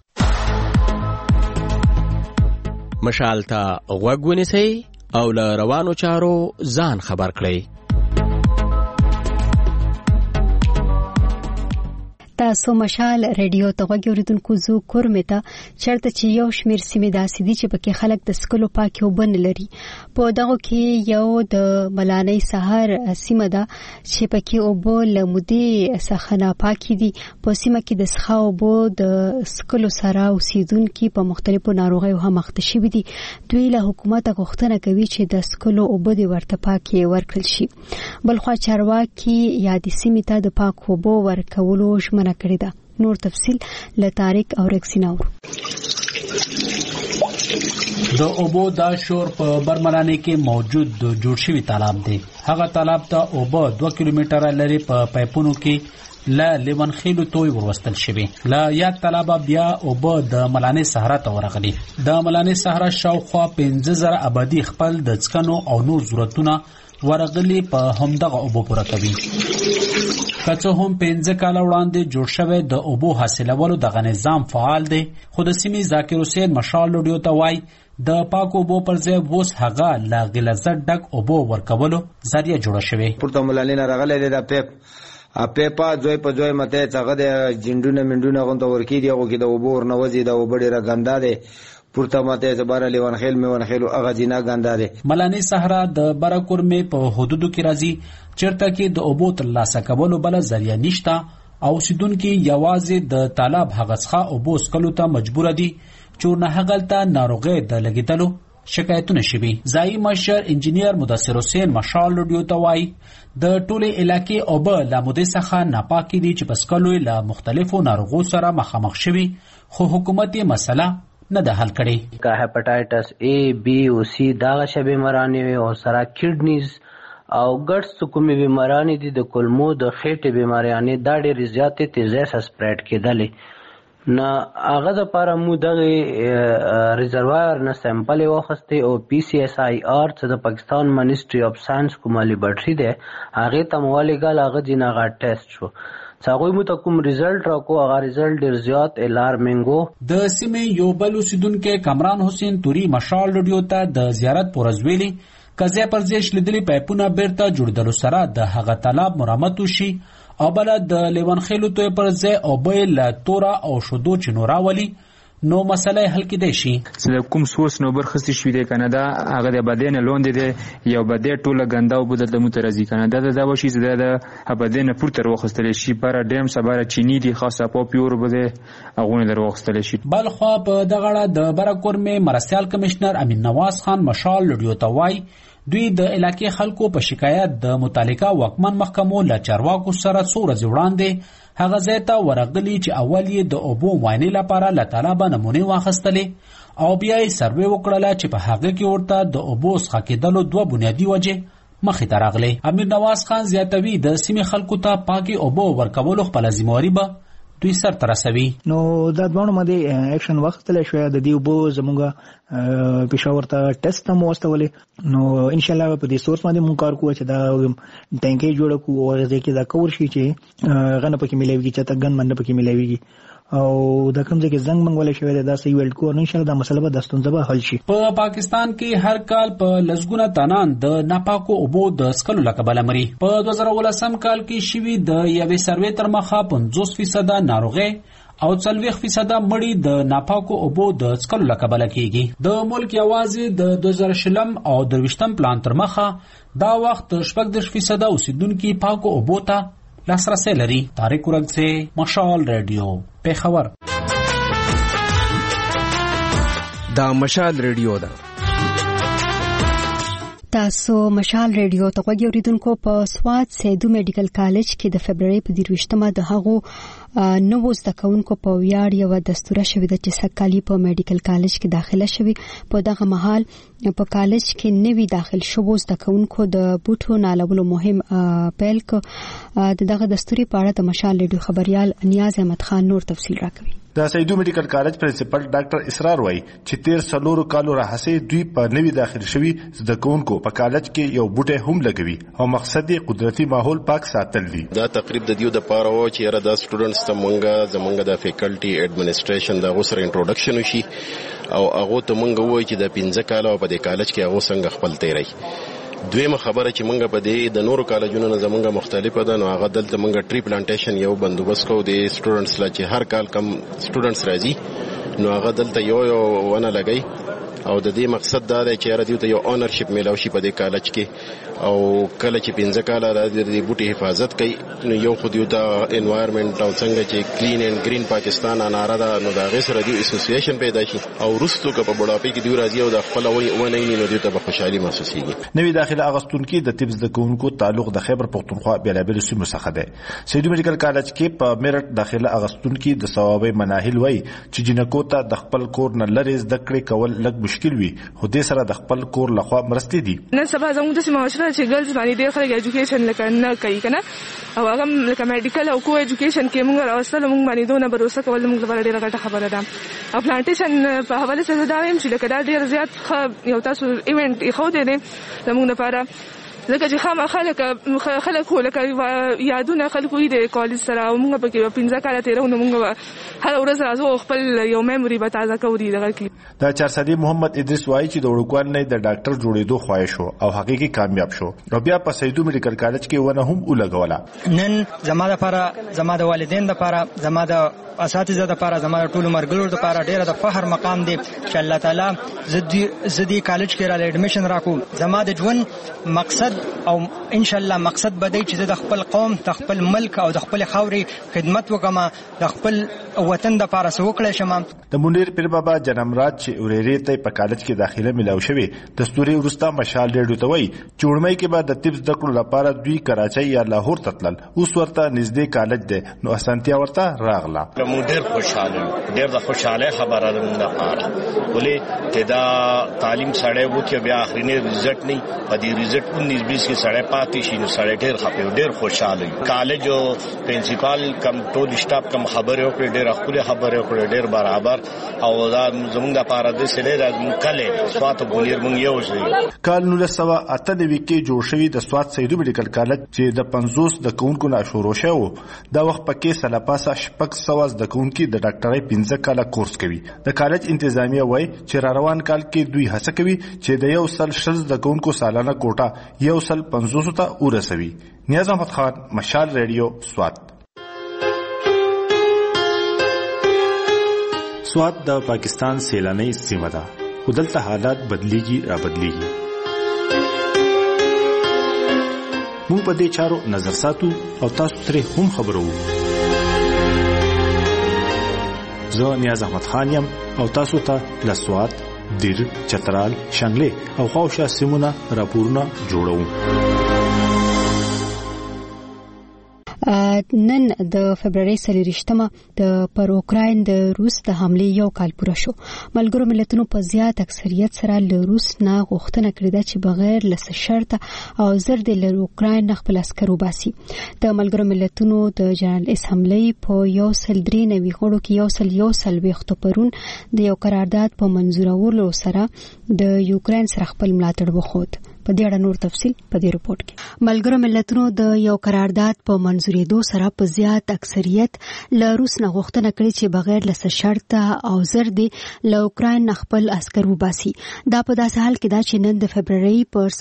مشال ته غوږ ونیسئ او له روانو چارو ځان خبر کړئ. تاسو مشال ریډیو ته غوږ اوریدونکو زو کورمه ته چرته چې یو شمیر سیمې داسې دي چې پکې خلک د سکلو پاکي وبن لري. په دغه کې یو د ملانۍ سهار سیمه ده چې پکې اوبو لمودي سخنه پاکي دي. په سیمه کې د سخا اوبو د سکلو سره اوسیدونکو په مختلفو ناروغیو هم مخ ته شوي دي. دوی له حکومت غوښتنه کوي چې د سکلو اوبو د ورته پاکي ورکړل شي. بلخو چارواکي یادې سیمې ته د پاک اوبو ورکولو ژمنه کړی ده. نور تفصیل له طارق او رکسیناور. د اوبو دا شور په برملانه کې موجود جوړ شوی تالاب دی. هغه تالاب ته اوبو 2 کیلومتره لري په پایپونو کې لا لیوان خېلو توي وروستل شوی. لا یاد تالاب بیا اوبو د ملانه صحرا ته ورغلي. د ملانه صحرا شاوخوا 15000 آبادی خپل د څکنو او نور ضرورتونه ورغلي په همدغه اوبو پوره کوي. کڅو هم 15 کال وړاندې جوړ شوی د اوبو حاصلولو دغه نظام فعال دی. خو د سیمې ذاکر حسین مشال لوډیو ته وای د پاک اوبو پر ځای وس هغه لا غلظت ډک اوبو ورکولو ذریعہ جوړه شوی. پورته ملالینه راغله د پېپا ځوی په ځوی مته څنګه د جندونه منډونه غونډه ورکی دی. هغه کې د اوبو ورنوځي د اوبو ډیره ګندا دی. پورته ماته زبر لیوان خیل میوان خیل هغه جنا ګندا دی. ملانه صحرا د براکور می په حدودو کې راځي چرته کې د اوبو ترلاسه کولو بل ذریعہ نشتا او سیدونکو یوازې د طالب هغسخه اوبو سکلو ته مجبور دي چې نه هغلته ناروغي د لګیدلو شکایتونه شوي. ځای مشر انجینیر مدثر حسین مشال لوډیو ته وایي د ټوله علاقې اوبه له مودې څخه ناپاکي دي چې پسکلو له مختلفو ناروغو سره مخامخ شوي خو حکومت یې مسله نه ده حل کړي. کا هپاټایټس A B او C دا شبه مرانه او سره کډنیز او ګډ کومې بیمارانې دي د کولمو د خېټې بیماریانې دا ډېرې زیاتې تیزۍ سره سپریډ کېدلې نه هغه دپاره مو دغې ریزروایر نه سیمپل یې واخیستې او PCSIR چې د پاکستان منسټري اف ساینس کومه لیبرټري دی هغې ته مو ولېږل هغه ځینې هغه ټیسټ شو هغوی مو ته کوم ریزلټ راکو هغه ریزلټ ډېر زیات الارمینګ و. د سیمې یو بل اوسېدونکی کامران حسین توري مشال رادیو ته د زیارت په ورځ ویلي که ځای پر ځای شلېدلي پایپونه بیرته جوړېدلو سره د هغه طلب مرمت وشي او بله د لیونخېلو توی پر ځای اوبه یې له توره او شیدو چې نو راولي نو مسله حل کېدای شي. چې کوم سورس نو برخصتي شوي دی که نه دا هغه د بدۍ نه لاندې دی یو بدۍ ټوله ګنده اوبه دلته موږ ته راځي که نه دا وشي چې دا د بدۍ نه پورته راواخیستلی شي بره ډیم څه بره چیني دي خاصه صفا پیور اوبه دی هغوی نه راواخیستلی شي. بلخوا په دغه اړه د بره کورمې مرستیال کمشنر امین نواز خان مشال رادیو ته وایي دوی د علاقې خلکو په شکایت د متعلقه واکمن محکمو له چارواکو سره څو ورځې وړاندې هغه ځای ته ورغلي چې اول یې د اوبو معاینې لپاره له طلبه نمونې واخیستلې او بیا یې سروې وکړله چې په هغه کې ورته د اوبو څخه کېدلو 2 بنیادي وجې مخې ته راغلې. امیر نواز خان زیاتوي د سیمې خلکو ته پاکې اوبو ورکولو خپله ذمهواري به دوی سرته رسوي. نو دا دواړو باندې اکشن واخیستلی شوی د دې اوبو زموږ پېښور ته ټیسټ هم واستولې نو انشاءالله په دې سورس باندې مونږ کار کوو چې دا ټینکۍ جوړه کړو او هغه ځای کې دا کور شي چې هغه نه پکې میلاویږي چې ته ګن من نه پکې میلاویږي او دا کوم ځای کې زنګ منګولی شوی دی دا صحیح ویلډ کو انشاءالله دا مسله به دا ستونزه به حل شي. په پاکستان کې هر کال په لسګونه تنان د ناپاکو اوبو د څښلو له کبله مري. په 2019 کال کې شوي د یوې سروې تر مخه 50% ناروغۍ او 40% مړي د ناپاکو اوبو د څښلو له کبله کېږي. د ملک یوازې د 2020 او 2023 پلان تر مخه دا وخت 40% اوسیدونکي پاکو اوبو ته لاسرسی لري. طارق ورنګسي مشال رادیو پیښور. دا مشال رادیو ده. تاسو مشال رادیو ته غوږی اوریدونکو په سواد سیدو میډیکل کالج کې د فبرवरी په 23مه د هغو نوو زده کوونکو په ویاړ یو دستوره شوې ده چې سږکال په میډیکل کالج کې داخله شوي. په دغه مهال په کالج کې نوي داخل شوو زده کوونکو د بوټو نالولو مهم پیل کړ. دغه دستوري په اړه د مشال رادیو خبريال نیاز احمد خان نور تفصیل راکوي. د سیدو میډیکل کالج پرنسپل ډاکټر اسرار وایي چې 13 کالو راهسې دوی په نوي داخل شوي زده کوونکو په کالج کې یو بوټی هم لګوي او مقصد یې قدرتي ماحول پاک ساتل دي. دا تقریب د دیو د پاره و چې را د سټوډنټس ته زمونږ د فیکلټي اډمنسټریشن د غوسر انټروډکشن وشي او هغه ته مونږ وایي چې د 15 کالو په دې کالج کې هغه څنګه خپل تیری. دویمه خبره چې مونږ په دې د نورو کالجونو نه زمونږ مختلفه ده نو هغه دلته مونږ ټری پلانټیشن یو بندوبست کوو د سټوډنټس لا چې هر کال کم سټوډنټس راځي نو هغه دلته یو ونه لګي او د دې مقصد دا دی چې راځي ته یو اونرشپ میلاو شي په دې کالج کې او کله چې 15 کال راځي د بوټي حفاظت کوي نو یو خو دیو ته انوایرنمنت او څنګه چې کلین اینڈ گرین پاکستان اناره دا نو دا غیر سره دی اسوسییشن پیدا شي او رستو که په بډاپې کې دی راځي او د خپل ونه نو دیو ته په خوشحالي محسوسيږي. نوی داخله اغستونکو د طب زده کوونکو تعلق د خیبر پختونخوا بیلابل سیمو څخه دی. سیدو میډیکل کالج کې په میرټ داخله اغستونکو د ثوابي مناهل وای چې جنکو ته د خپل کور نه لری زده کړې کول لږ مشکل وي خو دې سره د خپل کور لخوا مرستې دي. نن سبا زموږ د معاشره چې ګرلز باندې ډېر خلک ایجوکیشن لکه نه کوي کنه او هغه لکه میډیکل او کو ایجوکیشن کې موږ راوستل موږ باندې دونه باور کول موږ لپاره ډېره ګټه خبره ده. او پلانټیشن په حواله سره دا وایم چې لکه دا ډېر زیات یو تاسو ایونت خو دې زموږ لپاره لکه چې خلک لکه یادونه خلکو د کالج سره او موږ پکې 15 کال تیرو نو موږ هر ورځ راځو خپل یو میموري به تازه کوو دغه کې. دا چارسدي محمد ادریس وایي چې د وړوکوال نه د ډاکټر جوړېدو خواهش او حقيقي کامیاب شو او بیا په سیدو میډیکل کالج کې ونه هم ولګوله. نن زما لپاره زما د والدین لپاره زما د اساتذه لپاره زما ټول مرګلور لپاره ډیره د فخر مقام دی چې الله تعالی زدي کالج کې را اډمیشن راکو. زما د ژوند مقصد او ان شاء الله مقصد بدای چې د خپل قوم د خپل ملک او د خپل خاورې خدمت وکم د خپل وطن د لپاره سوکړې شم. د منیر پیر بابا جنمرات چې اوريري ته په کالج کې داخله ملاو شوی دستوري ورستا مشال ډېډو ته وای چوړمۍ کې بعد د طب زده کړو لپاره دوی کراچۍ یا لاهور ته تلل اوس ورته نږدې کالج دی نو اسانتیا ورته راغله. موږ ډېر خوشاله ډېر د خوشاله خبره ده موږ لپاره ولې چې دا تعلیم سره وو چې بیا اخرینی ریزلټ نه په دې ریزلټ 19-20 کې سړی پاتې شي نو سړی ډېر خپه ډېر خوشاله وي. کالج او پرنسپل کم ټول سټاف کم خبرې وکړي, ډېر خپل خبرې وکړي, ډېر برابر او دا زمونږ لپاره د سړي د کله سوات بونیر مونږ یو ځای. کال 1998 کې جوړ شوی د سوات سیدو میډیکل کالج چې د 50 د کونکو نه شروع شو, دا وخت پکې سلاپاسه شپږ سواز د کونکو د ډاکټرۍ 15 کاله کورس کوي. د کالج انتظامیه وای چې را روان کال کې دوی هڅه کوي چې د یو سل شز د کونکو سالانه کوټه یو سل 500 ته ورسوي. نیاز احمد خان, مشال ریډیو, سوات. سوات د پاکستان سیلاني سیمه ده, خو دلته حالات بدلیږي را بدلیږي. موږ په دې چارو نظر ساتو او تاسو ترې هم خبرو. زه نیاز احمد خان یم او تاسو ته له سوات, دیر, چترال, شانګلې او خاوشا سیمونه راپورونه جوړوم. نن د فبرवरी 23 د پر اوکراین د روس د حمله یو کال پوره شو. ملګرو ملتونو په زیات اکثریت سره له روس نه غوښتنه کړې ده چې بغیر له شرط او زر د اوکراین خپل عسکر وباسي. د ملګرو ملتونو د جنرال اسمبلی په 193 غړو کې 140 پرون د یو قرارداد په منزورولو سره د یوکراین سره خپل ملاتړ وښود. په دې اړه نور تفصیل په دې رپورت کې. ملګرو ملتونو د یو قرارداد په منزورېدو سره په زیات اکثریت له روس نه غوښتنه کړې چې بغیر له شرط او زر د اوکراین خپل عسکر وباسي. دا په داسې حال کې دا چې نن د فبرवरी پر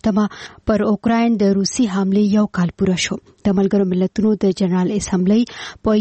23 پر اوکراین د روسي حمله یو کال پوره شو. د ملګرو ملتونو د جنرال اسمبلی په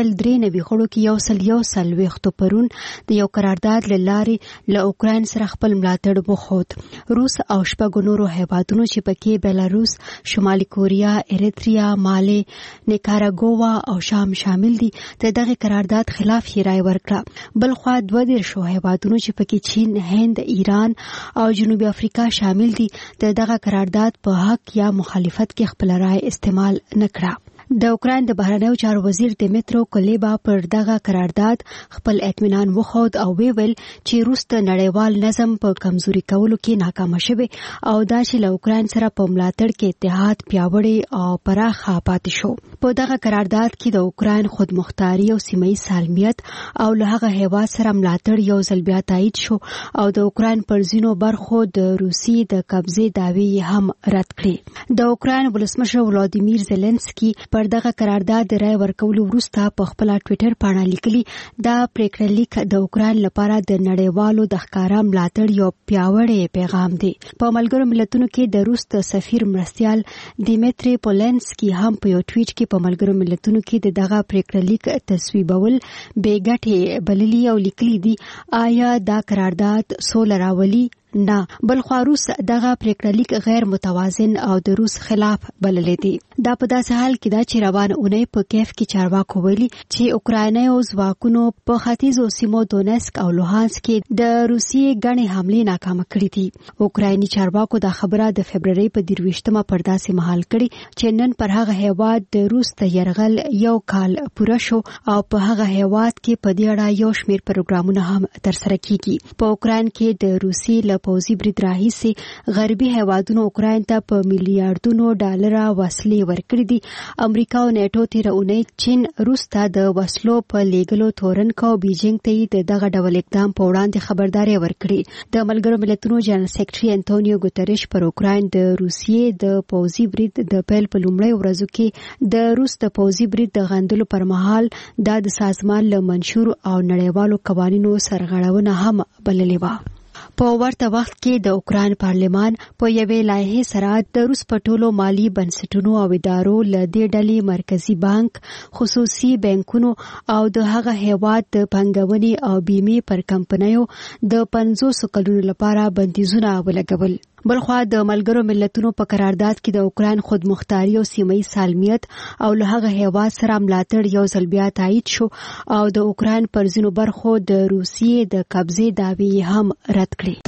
193 غړو کې 140 پرون د یو قرارداد لارې له اوکراین سره خپل ملاتړ وښود. روس او شپږ نورو هیوادونو چې پکې بیلاروس, شمالي کوریا, اریتریا, مالی, نیکاراګوا او شام شامل دي, د دغه قرارداد خلاف یې رائے ورکړه. بل خوا 22 هیوادونو چې پکې چین, هند, ایران او جنوبي افریقا شامل دي د دغه قرارداد په حق یا مخالفت کې خپل رائے استعمال نکړه. د اوکراین د بهرنیو چارو وزیر دمیترو کلیبا پر دغه قرارداد خپل اطمینان وښود او ویل چې روس د نړیوال نظم په کمزوري کولو کې ناکام شوی او دا چې له اوکراین سره په ملاتړ کې اتحاد پیاوړی او پراخه پاتې شو. په دغه قرارداد کې د اوکراین خودمختاري او سیمه‌ایز سالمیت او له هغه هیواد سره ملاتړ یو ځل بیا تایید شو او د اوکراین پر ځینو برخو د روسي د قبضې دعوی هم رد کړې. د اوکراین ولسمشر ولادیمیر زيلنسکي پر دغه قرارداد د رائے ورکولو وروسته په خپل ټوئیټر باندې لیکلي دا پریکړه لیک د اوکراین لپاره د نړیوالو د ښکارا ملاتړ یو پیاوړی پیغام دی. په ملګرو ملتونو کې د روس د سفیر مرستیال دیمیتری پولنسکي هم په یو ټویټ کې په ملګرو ملتونو کې دغه پریکړه لیک تصویبول بې ګټې بللی او لیکلي دي آیا دا قرارداد سوله راولي؟ نه، بل خو روس دغه پریکړه لیک غیر متوازن او د روس خلاف بللې دي. دا په داسې حال کې دا چې روان اونۍ په کیف کې چارواکو ویلي چې اوکرایني ځواکونو په ختیځو سیمو دونسک او لوهانسک کې د روسیې غنې حملې ناکامه کړې دي. اوکرایني چارواکو دا خبره د فبرवरी په 23 پر داسې مهال کړي چې نن پر هغه هیواد د روس د يرغل یو کال پوره شو او په هغه هیواد کې په دې اړه یو شمېر پروګرامونه هم ترسره کیږي. په اوکراین کې د روسي پوځي برید راهیسي غربي هیوادونو اوکراین ته په میلیارډونو ډالر وسلې ورکړې دي. امریکا او نیټو تیر اونۍ چین روس ته د وسلو په لیږلو تورن کو بیجینګ ته دغه ډول اقدام په وړاندې خبرداري ورکړي. د ملګرو ملتونو جنرال سیکریټري انټونیو ګوتریش پر اوکراین د روسیې د پوځي برید د پیل په لومړۍ ورځو کې د روس د پوځي برید د غندلو پر مهال د سازمان له منشور او نړیوالو قوانینو سرغړونه هم بللې و. په ورته وخت کې د اوکراین پارلمان په یوې لایحې سره د روس په ټولو مالی بنسټونو او ادارو له دې ډلې مرکزی بانک، خصوصي بانکونو او د هغه هیواد د پنګونې او بیمې پر کمپنیو د 500 کلونو لپاره بندیزونه ولګول. بلخوا د ملګرو ملتونو په قرارداد کې د اوکراین خودمختاري او سیمه‌ایز سالمیت او له هغه هیواد سره ملاتړ یو ځل بیا تایید شو او د اوکراین پر ځینو برخو د روسیې د قبضې دعوی هم رد کړې.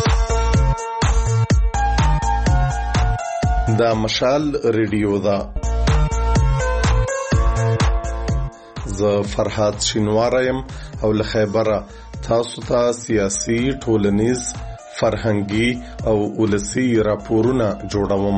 دا مشال ریډیو دا زه فرحات شینواره يم او له خیبره تاسو ته سیاسي، ټولنیز، فرهنګي او ولسی راپورونه جوړوم.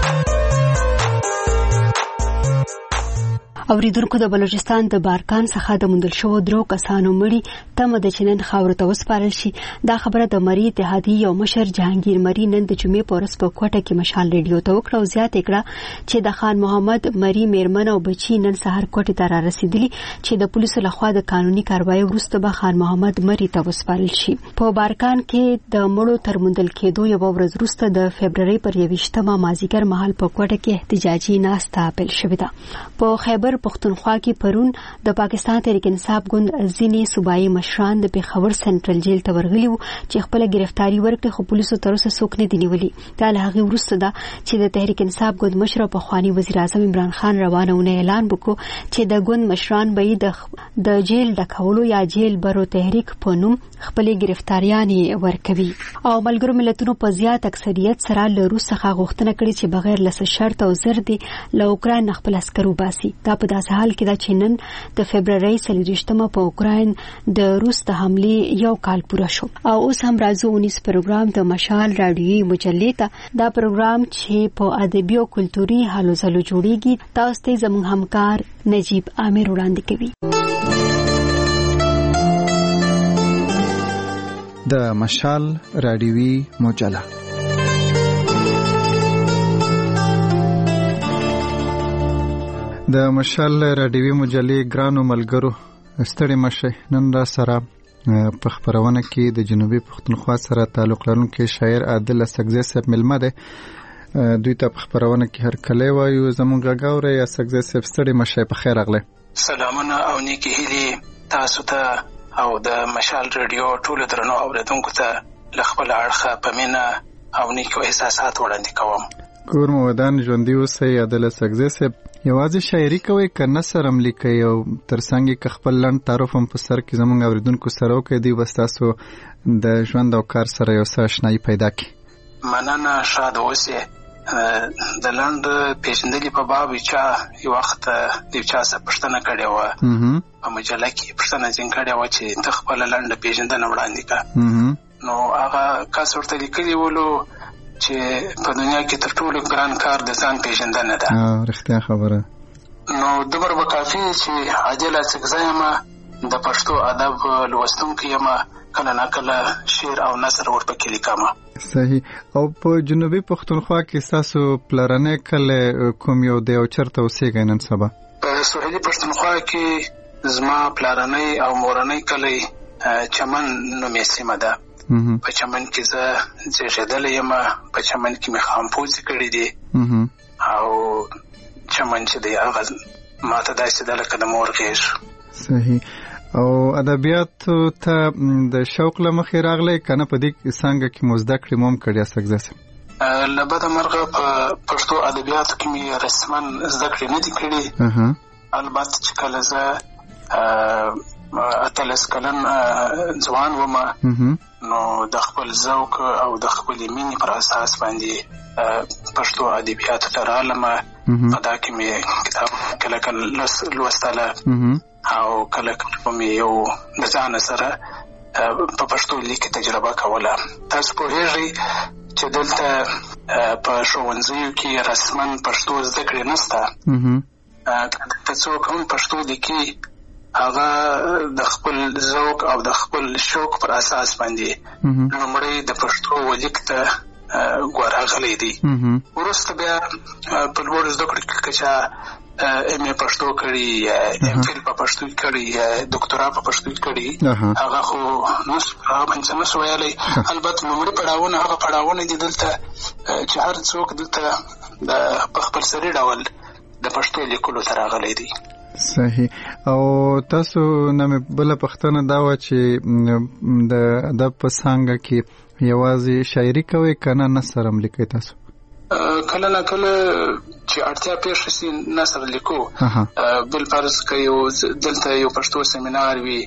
اوریدونکو د بلوچستان د بارکان څخه د موندل شو 3 کسانو مړي تمه د چنن خاور ته وسپارل شي. دا خبره د مری اتحادیه یو مشر جهانگیر مری نن د جمعې په ورځ په کوټه کې مشال ریډیو ته وکړه او زیات کړه چې د خان محمد مری میرمن او بچی نن سحر کوټه ته را رسیدلی چې د پولیسو لخوا د قانوني کاروایی وروسته به خان محمد مری ته وسپارل شي. په بارکان کې د مړو تر موندل کېدو یو ورځ وروسته د فبرवरी پر 28مه مازیګر مهال په کوټه کې احتجاجي ناسته پیل شوې ده. په خیبر پختونخوا کې پرون د پاکستان تحریک انصاف ګوند ځینې صوبایي مشران د پیښور سنټرل جیل ته ورغلي وو چې خپل گرفتاری ورکړي خو پولیسو تر اوسه څوک نه دي نیولي. دا له هغې وروسته ده چې د تحریک انصاف ګوند مشر او پخواني وزیر اعظم عمران خان روانونه اعلان وکړو چې د ګوند مشران به د جیل ډکولو یا جیل برو تحریک په نوم خپل گرفتاریانې ورکوي. او ملګرو ملتونو په زیات اکثریت سره له روس څخه غوښتنه کړې چې بغیر له شرط او زر دي له اوکراین خپل عسکر وباسي. دا په داسې حال کې دا چې نن د فبرवरी 28مه په اوکراین د روس د حملې یو کال پوره شو. او اوس هم راځو 19 پروګرام د مشال رادیوي مجلې ته. دا پروګرام چې په ادبي او کلتوري حالو ځلو جوړیږي تاسو ته زموږ همکار نجیب عامر وړاندې کوي. د مشال رادیوي مجله د مشال رادیوي مجلې ګرانو ملګرو ستړي مشه. نن را سره په خبرونه کې د جنوبي پښتونخوا سره تعلق لرونکي شاعر عادل سګزی صاحب ملمه ده. دوی ته په خبرونه کې هر کله وایو زمونږ غاوري یا سګزی صاحب ستړي مشه په خیر اغله. سلامونه او نیکی هیلې تاسو ته او د مشال رادیو ټول درنو اوریدونکو ته لخپل اړخه پمنه او نیکو احساسات وړاندې کوم. کور مو ودان ژوندۍ اوسئ. عادل سګزی صاحب یوازې شاعري کوي که نثر هم لیکي او ترڅنګ کې خپل لنډ تعارف هم په سر کې زموږ اوریدونکو سره وکړئ دوی به ستاسو د ژوند او کار سره یو څه اشنایي پیدا کړي. مننه ښاده اوسئ. د لنډ پیژندلي په باب چا یو وخت د یو چا څخه پوښتنه کړې وه په مجله کې پوښتنه ځین کړې وه چې ته خپله لنډه پیژندنه وړاندې کړه. نو هغه کس ورته لیکلي ولو چې په دنیا کې تر ټولو ګران کار د ځان پیژندنه ده. رښتیا خبره. نو دومره به کافي چې عادل سګزی یم د پښتو ادب لوستونکی یم کله نه کله شعر او نثر ورپکې لیکم. صحیح. او په جنوبي پښتونخوا کې ستاسو پلرنی کلی کوم یو دی او چېرته اوسېږئ نن سبا؟ په سویلي پښتونخوا کې زما پلرنی او مورنی کلی چمن نومې سیمه ده. په چمن کې زه زیږېدلی یم. په چمن کې مې خامپوزې کړي دي او چمن چې دی هغه ماته داسې ده لکه د مور غېږ. صحیح. او ادبیاتو ته د شوق له مخې راغلی که نه په دې څانګه کې مو زده کړې مو هم کړې سګزی صاحب؟ له بده مرغه په پښتو ادبیاتو کې مې رسما زده کړې نه دي کړې. البته چې کله زه 18 کلن ځوان وم نو د خپل ذوق او د خپل مینې پر اساس باندې پښتو ادبیاتو ته رالم. په دا کې مې کتاب کله کله لوستله او کله کله مې یو د ځان سره په پښتو لیکل تجربه کوله. تاسو پوهیږئ چې دلته په ښوونځیو کې رسما پښتو زده کړې نشته. که څوک هم پښتو لیکي هغه د خپل ذوق او د خپل شوق پر اساس باندې لومړی د پښتو ولیک ته ګوراغلی دی. وروسته بیا په لوړو زده کړو کې که چا ایم ای پښتو کړي یا ایم فیل په پښتو کړي یا دکتورا په پښتو کړي هغه خو هغه باندې نشو ویلی. البته لومړي پړاوونه هغه پړاوونه دي دلته چې هر څوک دلته په خپل سري ډول د پښتو لیکلو ته راغلی دی. صحیح. او تاسو نه بله پوښتنه دا وه چې د ادب په څانګه کې یوازې شاعري کوئ که نه نثر هم لیکئ تاسو؟ کله نه کله چې اړتیا پېښه شي نثر لیکو. بالفرض که دلته یو پښتو سیمینار وي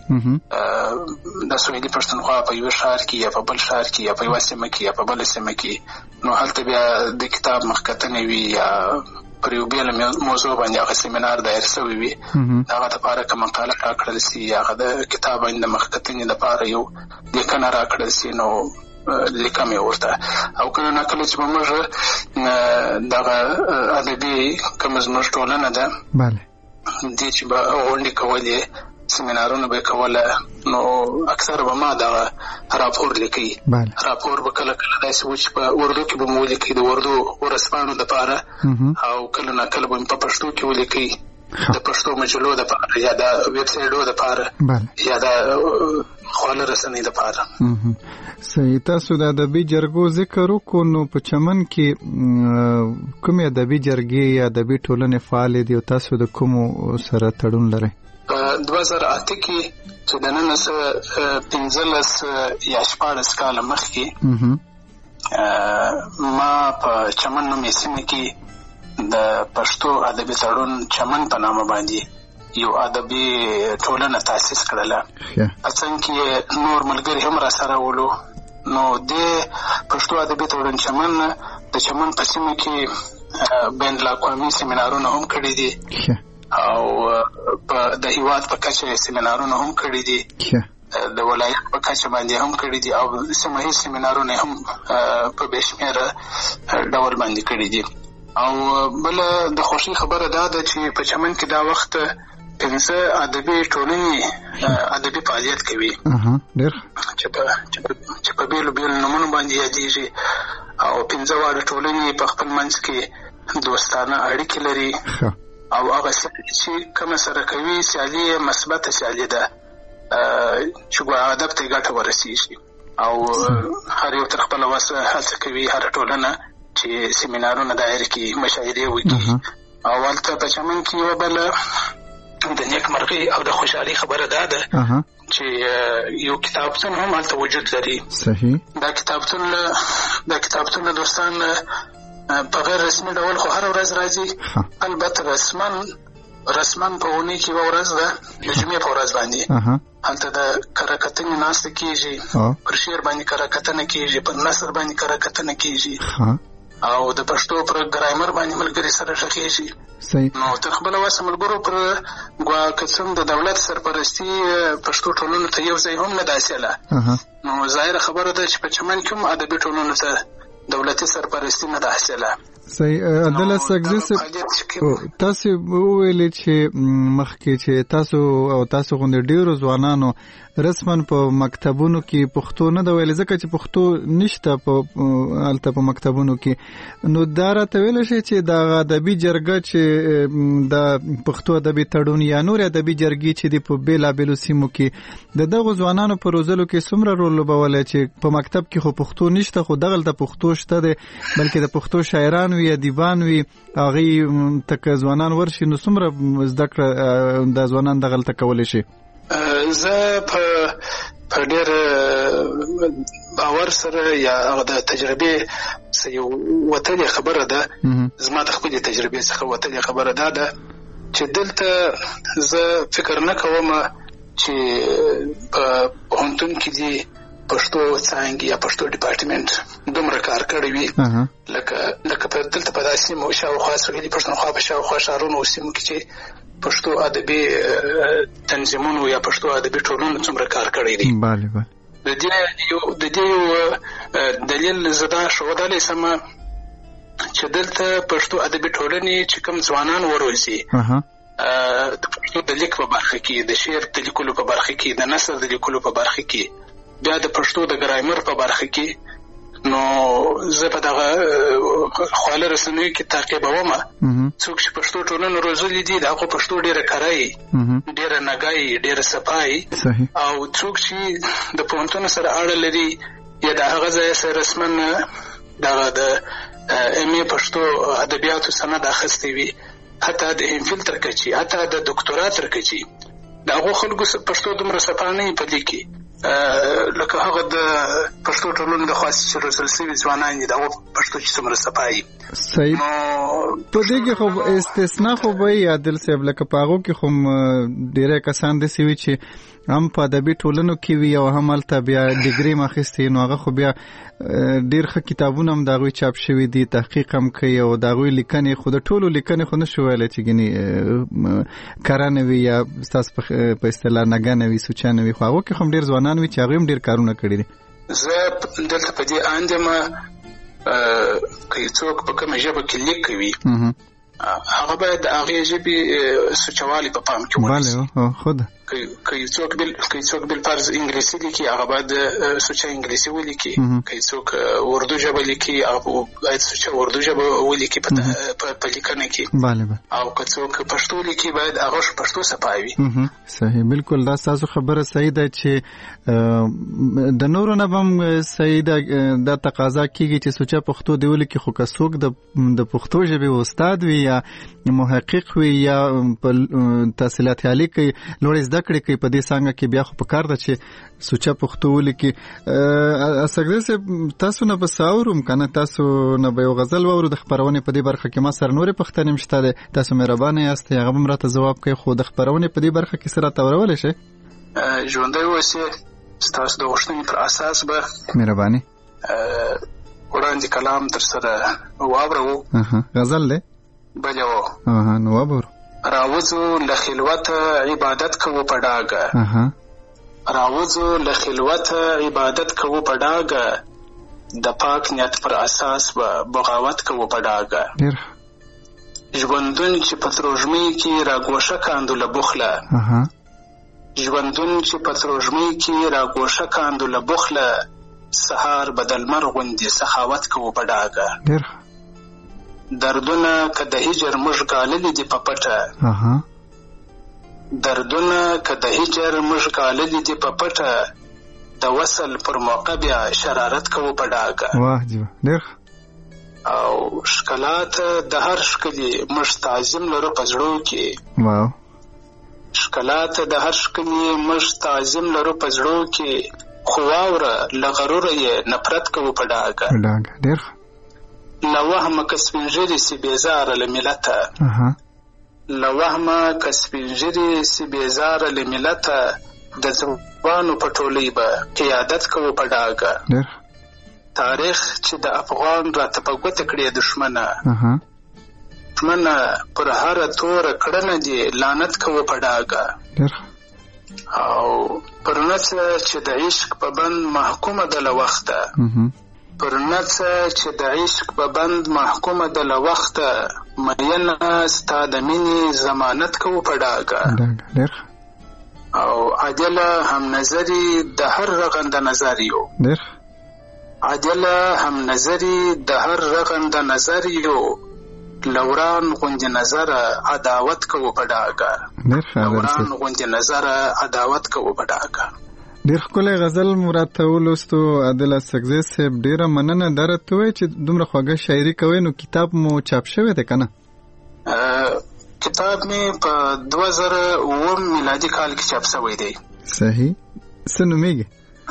د سویلي پښتونخوا په یو ښار کې یا په بل ښار کې یا په یوه سیمه کې یا په بله سیمه کې نو هلته بیا د کتاب مخکتنې وي یا پر یو بیله موضوع باندې هغه سیمینار دایر شوی وي هغه دپاره که مقاله راکړل سي هغه د کتاب باندې د مخکتنې دپاره یو لیکنه راکړل سي نو لیکم ورته او کله نه کله چې موږ دغه ادبي کوم زموږ ټولنه ده bale دې چې به غونډې کولې سیمینارونه به کوله نو اکثر به ما دغه راپور لیکي راپور به کله کله داسې و چې په اردو کې به مو ولیکي د اردو ورځپاڼو دپاره او کله نه کله به په پښتو کې ولیکي د پښتو مجلو دپاره یا د ویب سایټو دپاره یا د خواله رسنۍ دپاره. صحیح. تاسو د ادبي جرګو ذکر وکړو نو په چمن کې کومې ادبي جرګې یا ادبي ټولنې فعالې دي او تاسو د کومو سره تړون لرئ؟ 2008 کې چې د نن څخه 15 یا 14 کاله مخکې ما په چمن نومې سیمه کې د پښتو ادبي تړون چمن په نامه باندې یو ادبي ټولنه تاسیس کړله. اڅن کې نور ملګري هم را سره ولو نو د پښتو ادبي تړون چمن د چمن په سیمه کې بین الاقوامي سیمینارونه هم کړي دي او د هیواد په کچه سیمینارونه هم کړي دي د ولایت په کچه باندې هم کړي دي او سیمه سیمینارونه هم په بشمیره ډول باندې کړي دي. او بل د خوشي خبره ده چې په چمن کې دا وخت 15 ادبي ټولنې ادبي فعالیت کوي چې په بیلو بیلو نومونو باندې یادېږي او 15 واړه ټولنې په خپل منځ کې دوستانه اړیکې لري او هغه چې کوم سره کوي سیالي مثبت سیالي ده چې ادب ته ګټه ورسیږي او هر یو تر خپل وسه هڅه کوي هر ټولنه چې سیمینارونه دایر کې مشاعرې وکړي او ولته په چمن کې یو بل د نیکمرغي او د خوشحالي خبره ده چې یو کتابتون هم هلته وجود لري. صحیح. دا کتابتون دوستان په غیر رسمي ډول خو هر ورځ راځي البته رسمن په اونۍ کې یوه ورځ ده د جمعې په ورځ باندې هلته د کره کتنې ناسته کېږي پر شعر باندې کره کتنه کېږي پر نثر باندې کره کتنه کېږي او د پښتو پر ګرامر باندې ملګري سره غږېږي. نو تر خپله وسه ملګرو پر ګواکڅوم د دولت سرپرستي پښتو ټولنو ته یو ځای هم نه ده حاصله نو ظاهره خبره ده چې په چمن کې هم ادبي ټولنو ته دولتي سرپرستي نه ده حاصله. صحیح. عدالت سګزي تاسو وویل چې مخکې چې تاسو غونډې ډیرو ځوانانو رسمن په مکتبونو کې پښتو نه دا ویل ځکه چې پښتو نشته په الته په مکتبونو کې نو دا راته ویل شي چې دا ادبي جرګه چې د پښتو ادبي تړون یا نور ادبي جرګې چې د په بیلابلو سیمو کې د دغه ځوانانو په روزلو کې څومره رول لوبولی چې په مکتب کې خو پښتو نشته خو دغلته پښتو شته دی بلکې د پښتو شاعران وي ادیبان وي هغې ته که ځوانان ورشي نو څومره زده کړه دا ځوانان دغلته کولی شي؟ زه په ډېر باور سره یا هغه د تجربې یو وتلې خبره ده زما د خپلې تجربې څخه وتلې خبره ده چې دلته زه فکر نه کوم چې په پوهنتون کې دي پښتو څانګې یا پښتو ډیپارټمنټ دومره کار کړی وي لکه دلته په داسې سیمو شاوخوا سویلي پښتونخوا په شاوخوا ښارونو او سیمو کې چې پښتو ادبي تنظیمونو یا پښتو ادبي ټولنو څومره کار کړی دی. د دې یو دلیل زه دا ښودلی سم چې دلته پښتو ادبي ټولنې چې کوم ځوانان وروزي د پښتو د لیک په برخه کې د شعر د لیکلو په برخه کې د نثر د لیکلو په برخه کې بیا د پښتو د ګرامر په برخه کې نو زه په دغه خواله رسنیو کې تعقیبوم څوک چې پښتو ټولنو روزلي دي د هغو پښتو ډېره کړی ډېره نګی ډېره صفایي او څوک چې د پوهنتون سره اړه لري یا د هغه ځای سره رسمن دغه د MA پښتو ادبیاتو سند اخیستی وي حتی د MPhil تر کچې حتی د دکتورا تر کچې د هغو خلکو پښتو دومره صفا نه وي په دې کې لکه هغه د پښتو ټولنو د خاص چې روزل شوي ځوانان دي د هغو پښتو چې څومره صفایي. صحیح. په دې کې خو استثنا خو به یې عادل صاحب لکه په هغو کې خو ډېری کسان داسې وي چې هم په ادبي ټولنو کې وي او هم هلته بیا ډیګري هم اخیستې نو هغه خو بیا ډېر ښه کتابونه هم د هغوی چاپ شوي دي تحقیق هم کوي او د هغوی لیکنې خو د ټولو لیکنې خو نه شو ویلی چې ګینې کره نه وي یا ستاسو په اصطلاح نګه نه وي سوچه نه وي خو هغو کې خو هم ډېر ځوانان وي چې هغوی هم ډېر کارونه کړي دي. زه دلته په دې اندم که څوک په کومه ژبه کې لیک کوي هغه باید د هغې ژبې سوچوالي په پام کې ونیسي. که څوک بالفرض انګلیسي لیکي هغه باید سوچه انګلیسي ولیکي، که څوک اردو ژبه لیکي هغه باید سوچه اردو ژبه ولیکي په لیکنه کې، او که څوک پښتو لیکي باید هغه پښتو صفا وي. صحیح، بالکل دا ستاسو خبره صحیح ده چې د نورو نه به هم صحیح ده دا تقاضا کېږي چې سوچه پښتو دی ولیکي، خو که څوک د پښتو ژبې استاد وي یا محقق وي یا تحصیلات عالی کوي لوړې زده کړې کوي په دې څانګه کې بیا خو پکار ده چې سوچه پښتو ولیکي. اسګر صاحب تاسو نه بس اورم کنه، تاسو نه به یو غزل واورو د خبرونه په دې برخه کې. ما سره نورې پښتنې مشته ده، تاسو مهربانه یاست هغه هم راته جواب کوي، خو د خبرونه په دې برخه کې سره تاورول شي ژوندۍ اوسه تاسو د غوښتنې پر اساس به مهرباني وړاندې کلام در سره واورو. غزل ده بله نو واورو. راوځو له خلوته عبادت کوو په ډاګه، راوځو له خلوته عبادت کوو په ډاګه، د پاک نیت پر اساس به بغاوت کوو په ډاګه. ژوندون چې په تروژمۍ کې راګوشه کاندو له بخله، ژوندون چې په تروژمۍ کې راګوشه کاندو له بخله، سهار به د لمر غوندې سخاوت کوو په ډاګه. دردونه که د هجر موږ ګاللي دي په پټه، دردونه که د هجر موږ ګاللي دي په پټه، د وصل پر موقع بیا شرارت کوو په ډاګه. او ښکلات د هر ښکلي موږ تعظیم لرو په زړو کې، ښکلات د هر ښکلي موږ تعظیم لرو په زړو کې، خو واوره له غروره یې نفرت کوو په ډاګه. له وهمه که سپین ږیري سي بېزاره له ملته، له وهمه که سپین ږیري سي بېزاره له ملته، د ځوانو په ټولۍ به قیادت کوو په ډاګه. تاریخ چې د افغان راته په ګوته کړې دښمنه، دښمنه پر هره توره کړنه دې لعنت کوو په ډاګه. او پر نڅه چې د عشق په بند محکومه ده له وخته، پر نڅه چې د عشق په بند محکومه ده له وخته، مینه ستا د مینې ضمانت کوو په ډاګه. او عادله هم نظري د هر رغنده نظر یو، عادله هم نظري د هر رغنده نظر یو، لوران غوندې نظره عداوت کوو په ډاګه، لوران غوندې نظره عداوت کوو په ډاګه. ډیر ښکلی غزل مراته ولوستو عادل سګزی صاحب، ډیره مننه. درته وایي چې دومره خوږه شاعري کوئ، نو کتاب مو چاپ شوی دی که نه؟ کتاب مې په 2009 میلادي کال کې چاپ شوی دی. صحیح. څه نومیږي؟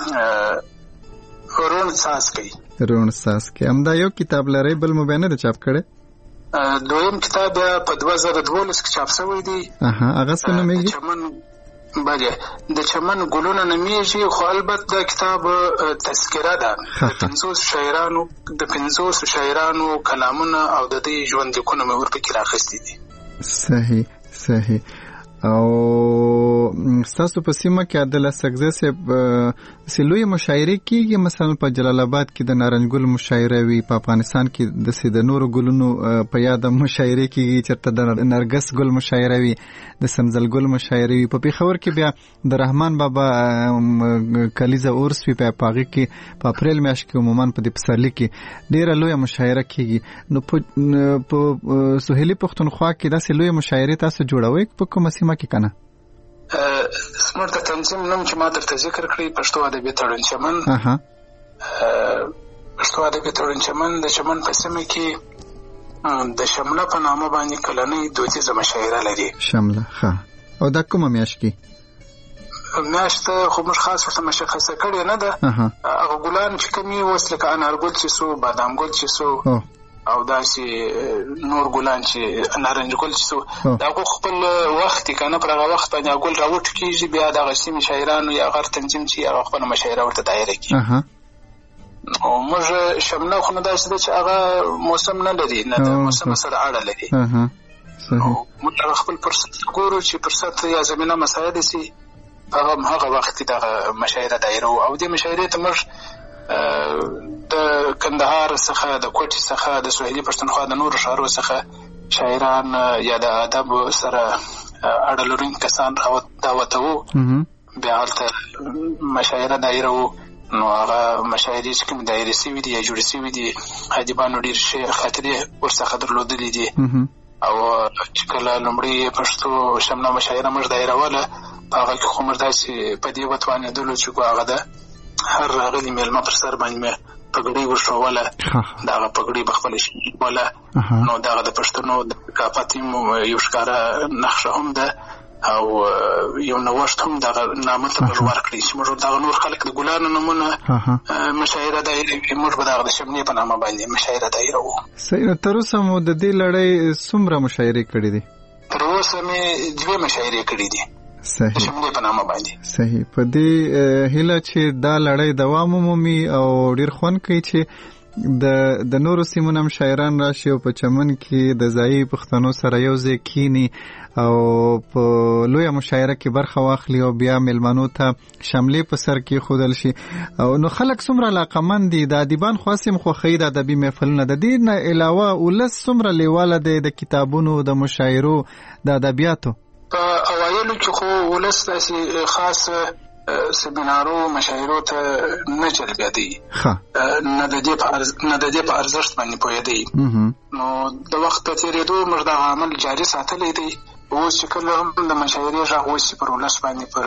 روڼ څاڅکی. روڼ څاڅکی. همدا یو کتاب لرئ، بل مو بیا نه دی چاپ کړی؟ دویم کتاب په 2012 کې چاپ شوی دی. هغه څه نومیږي؟ بله د چمن ګلونه نومیږي، خو البته دا کتاب تذکره ده د 50 شاعرانو کلامونه او د دې ژوند لیکونه مې ورپکې راخیستي دي. صحیح صحیح. او ستاسو په سیمه کې عادل سګزی صاحب لویې مشاعرې کېږي؟ مثلا په جلال آباد کې د نارنج ګل مشاعره وي، په افغانستان کې د نورو ګلونو په یاد مشاعرې کېږي، چېرته د نرګس ګل مشاعره وي، د سنځل ګل مشاعره وي. په پېښور کې بیا د رحمان بابا کلیزه اورس وي، په هغې کې په اپریل میاشت کې عموما په دې پسرلي کې ډېره لویه مشاعره کېږي. نو په سهیلي پښتونخوا کې داسې لویې مشاعرې تاسو جوړوئ په کومه سیمه کې که نه؟ زموږ د تنظیم نوم چې ما درته ذکر کړی پښتو ادبي تړون چمن، پښتو ادبي تړون چمن د چمن په سیمه کې د شمله په نامه باندې کلنۍ دودیزه مشاعره لري. شمله، ښه. او دا کومه میاشت کې؟ میاشت خو موږ خاص ورته مشخصه کړې نه ده. هغه ګلان چې کوم یې اوس لکه انارګل چې سو، بادام ګل چې سو، او داسې نور ګلان چې نارنج ګل چې سو، دا خپل وخت که نه پر هغه وخت باندې ګل راوټکېږي، بیا دغه سیمې شاعرانو یا هغه تنظیم چې هغه خپله مشاعره ورته دایره کړي. او موږ شمله خو نه داسې ده چې هغه موسم نه لري، نه د موسم سره اړه لري. موږ هغه خپل فرصت ګورو چې فرصت یا زمینه مساعده سي، هغه وخت کې دغه مشاعره دایره او دې مشاعرې ته موږ د کندهار څخه د کوټي څخه د سوهیلي پښتونخوا د نورو ښارونو څخه شاعران یا د ادب سره اړه لرونکي کسان دعوت وو. بیا هلته مشاعره دایره وو، نو هغه مشاعرې چې کوم دایره سوي دي یا جوړې سوي دي ادیبانو ډېر ښې خاطرې ورڅخه درلودلې دي. او چې کله لومړی پښتو شمله مشاعره موږ دایروله په هغه کې خو موږ داسې په دې وتوانېدلو چې هغه د هر راغلي میلمه پر سر باندې مې پګړۍ وښوله، دغه پګړۍ به خپله شیوله، نو دغه د پښتنو د ثقافت یو ښکاره نقشه هم ده او یو نوښت هم دغه نامه ته ورکړي چې موږ دغه نور خلک د ګلانو نومونه مشاعره دایره موږ به دغه د شملې په نامه باندې مشاعره دایره وو. صحیح. تر اوسه مو د دې لړۍ څومره مشاعرې کړې دي؟ تر اوسه مې 2 مشاعرې کړې دي. صحیح. د شملې په نامه باندې. صحیح. په دې هیله چې دا لړۍ دوام ومومي او ډیر خوند کوي چې د نورو سیمونو هم شاعران راشي او په چمن کې د ځایي پښتنو سره یو ځای کینی او په لویه مشاعره کې برخه واخلي او بیا میلمنو ته شملې په سر کې خودل شي. او نو خلک څومره علاقمند دي د ادیبان خاصم خوښي د ادبي محفلونه د دې نه علاوه ولس څومره لیواله دی د کتابونو د مشاعرو د ادبیاتو؟ په اوایلو کې خو ولس داسې خاص سیمینارو مشاعرو ته نه جلبېدی، نه د دې په ارزښت باندې پوهېدی. نو د وخت په تېرېدو موږ دغه عمل جاري ساتلی دی. اوس چې کله هم د مشاعرې غږ وشي پر ولس باندې پر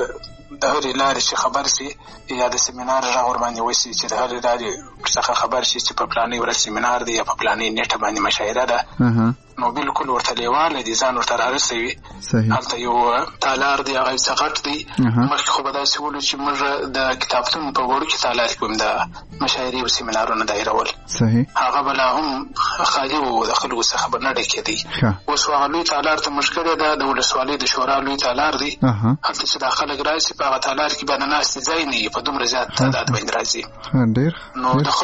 د هرې لارې چې خبر سي یا د سیمینار غږ ورباندې وشي چې د هرې لارې څخه خبر شي چې په پلاني ورځ سیمینار دی یا په پلاني نیټه باندې مشاعره ده، نو بالکل ورته لیواله دي، ځان ورته رارسوي. هلته یو تالار دی، هغه څه غټ دی. مخکې خو به داسې ولو چې موږ د کتابتون په وړوکي تالار کې هم د مشاعرې او سیمینارونه دایرول. هغه به لا هم خالي و، د خلکو څخه به نه ډکېدی. اوس هغه لوی تالار ته موږ کړی ده، د ولسوالۍ د شورا لوی تالار دی. هلته چې دا خلک راشي په هغه تالار کې به د ناستې ځای نه وي، په دومره زیات تعداد باندې راځي. نو د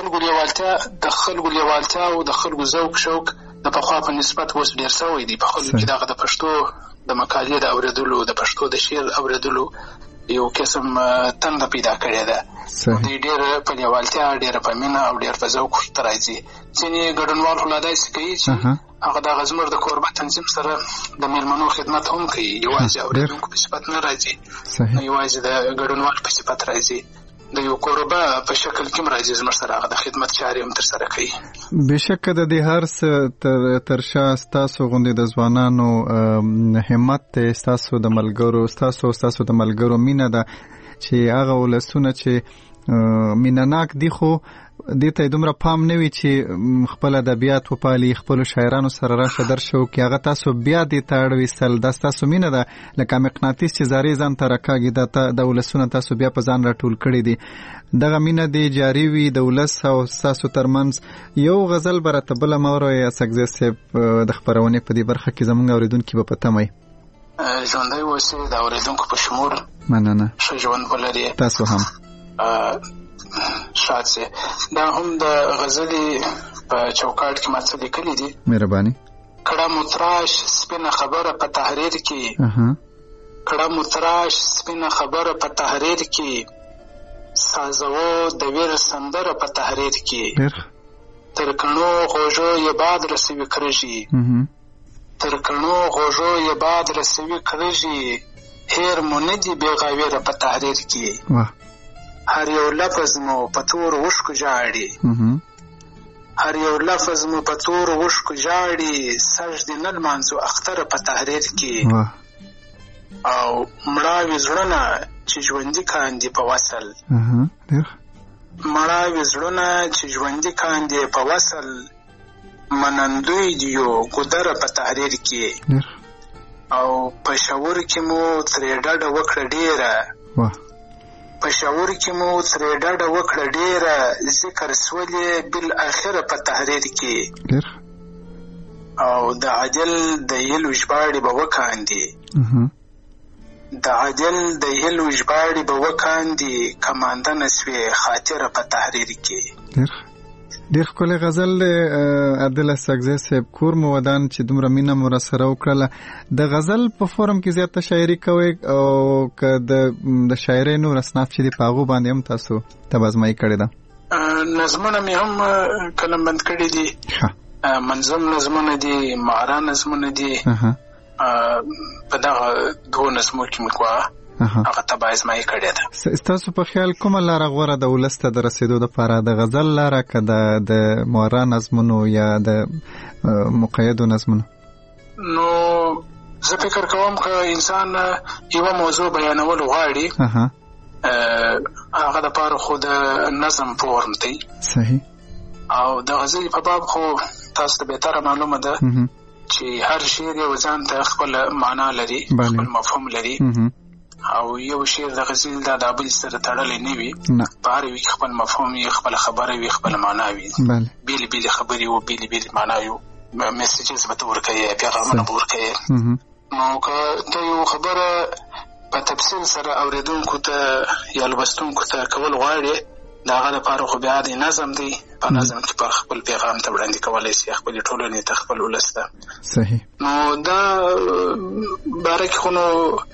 خلکو لیوالتیا او د خلکو ذوق شوق د پخوا په نسبت اوس ډېر سوی دی. په خلکو کې دغه د پښتو د مقالې د اورېدلو، د پښتو د شعر اورېدلو یو قسم تنده پیدا کړې ده. دوی ډېر په لیوالتیا، ډېر په مینه او ډېر په ذوق ورته راځي. ځینې ګډونوال خو لا داسې کوي چې هغه دغه زموږ د کوربه تنظیم سره د میلمنو خدمت هم کوي، یوازې اورېدونکو په صفت نه راځي، یوازې د ګډونوال په صفت راځي، د یو کوربه په شکل کې راځي زموږ سره هغه د خدمت چارې هم ترسره کوي. بېشکه د دې هر څه تر شا ستاسو غوندې د ځوانانو همت دی، ستاسو د ملګرو د ملګرو مینه ده چې هغه ولسونه چې مینهناک دي خو دې ته دومره پام نه وي چې خپل ادبیات وپالي، خپلو شاعرانو سره راشه درشه وکړي، هغه تاسو بیا دې ته اړ ویستل، دا ستاسو مینه ده لکه مقناطیس چې زارې ځان ته راکاږي، دا ولسونه تاسو بیا په ځان راټول کړي دي. دغه مینه دې جاري وي د ولس او ستاسو ترمنځ. یو غزل به راته بله مه وروایې اسحق صاحب د خپرونې په دې برخه کې زموږ اورېدونکي به په تمه وي. ژوندی اوسې، د اورېدونکو په شمول مننه. ښه ژوند ولري. تاسو هم شاد سي. دا هم د غزلې په چوکاټ کې ما څه لیکلي دي. مهرباني. کړه متراش سپینه خبره په تحریر کې، کړه متراش سپینه خبره په تحریر کې، سازو د ویر سندره په تحریر کې، تر کڼو غوژو یې باد رسوي کرژي، تر کڼو غوژو یې باد رسوي کرژي، هیر مو نه دي بېغاویره په تحریر کې، هر یو لفظ مو په تور وشکو جاړي، هر یو لفظ مو په تور وشکو جاړي، سجدې نه لمانځو اختره په تحریر کې، او مړاوي زړونه چې ژوندي کاندي په وصل، مړاوي زړونه چې ژوندي کاندي په وصل، منندوی دیو ګودره په تحریر کې، او په شعور کې مو ترې ډډه وکړه ډیره، په شعور کې مو ترې ډډه وکړه ډیره، ذکر سولې بالاخره په تحریر کې، او د عدل د هیلو ژباړې به وکاندي، د عدل د هیلو ژباړې به وکاندي، کمانده نسوې خاطره په تحریر کې. ډېر ښکلی غزل عادل ساګزی صاحب کور مو ودان چې دومره مینه مو راسره وکړله د غزل په فورم کې زیاته شاعري کوئ او که د شاعرۍ نور اصناف چې دي په هغو باندې هم تاسو تبازمایي کړې ده؟ نظمونه مې هم کلم بند کړي دي، منظم نظمونه دي، معرا نظمونه دي. په دغه دوه نظمو کې مې کوه هغه تبازمایي کړې ده. ستاسو په خیال کومه لاره غوره ده ولس ته د رسېدو دپاره، د غزل لاره که د معرا نظمونو یا د مقیدو نظمونو؟ نو زه فکر کوم که انسان یوه موضوع بیانول غواړي هغه دپاره خو د نظم فورم دی. صحیح. او د غزل په باب خو تاسو ته بهتره معلومه ده چې هر شعر یو ځان ته خپل معنا لري، خپل مفهوم لري، او یو شعر د غزل د بل سره تړلی نه وي. په هر یو خپل مفهوم وي، خپل خبره وي، خپل معنا وي، بیلې بیلې خبرې او بیلې بیلې معنا وي، میسیجز به ته ورکوي، پیغامونه به ورکوي. نو که ته یو خبره په تفصیل سره اوریدونکو ته یا لوستونکو ته کول غواړي د هغه لپاره خو بیا د نظم دی. په نظم کې په خپل پیغام ته وړاندې کولی شي، خپل ټولنې ته، خپل ولس ته. صحیح. نو دا باره کې خو نو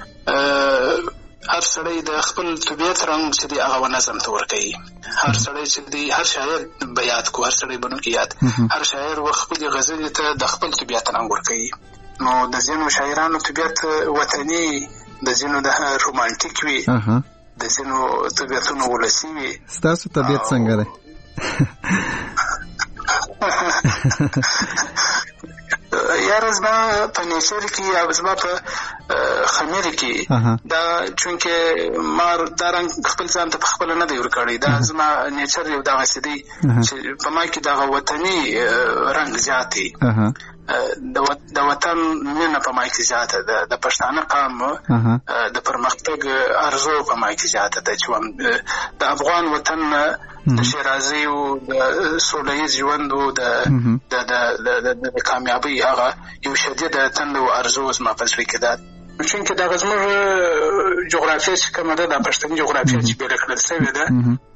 هر سړی د خپل طبیعت رنګ چې دی هغه نظم ته ورکوي. هر سړی چې دی، هر شاعر به یاد کو، هر سړی به نو کې یاد، هر شاعر خپل غزل ته د خپل طبیعت رنګ ورکوي. نو د ځینو شاعرانو طبیعت وطني، د ځینو د رومانټیک وي، د ځینو طبیعتونو ولسي وي. ستاسو طبیعت څنګه دی؟ یاره زما په نیچر کې یا زما په خمیر کې دا چونکې ما دا رنګ خپل ځان ته په خپله نه دی ورکړی. دا زما نیچر یو دغسې دی چې په ما کې دغه وطني رنګ زیات دی. د وطن مینه په ما کې زیاته ده، د پښتانه قام د پرمختګ ارزو په ما کې زیاته ده چې د افغان وطن د شیرازي او د سوله ییز ژوند او د کامیابۍ هغه یو شدیده تنده او ارزو زما په زړه کې ده. چونکې دغه زموږ جغرافیه چې کومه ده، د پښتني جغرافیه چې بېله کړل سوې ده،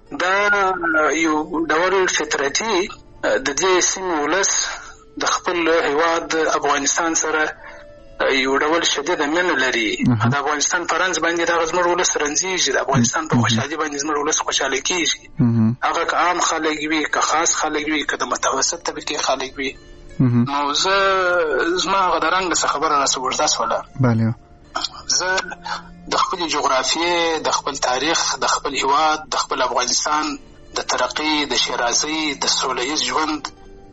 دا یو ډول فطرتي د دې سیمې ولس د خپل هیواد افغانستان سره یو ډول شدیده مینه لري. د افغانستان په رنځ باندې دغه زموږ ولس رنځېږي، د افغانستان په خوشحالي باندې زموږ ولس خوشحاله کېږي. هغه که عام خلک وي، که خاص خلک وي، که د متوسط طبقې خلک وي. نو زما هغه د رنګ څه خبره راسه اوږده شوله. زه د خپلې جغرافیې، د خپل تاریخ، د خپل هیواد، د خپل افغانستان د ترقۍ، د شیرازۍ، د سوله ییز ژوند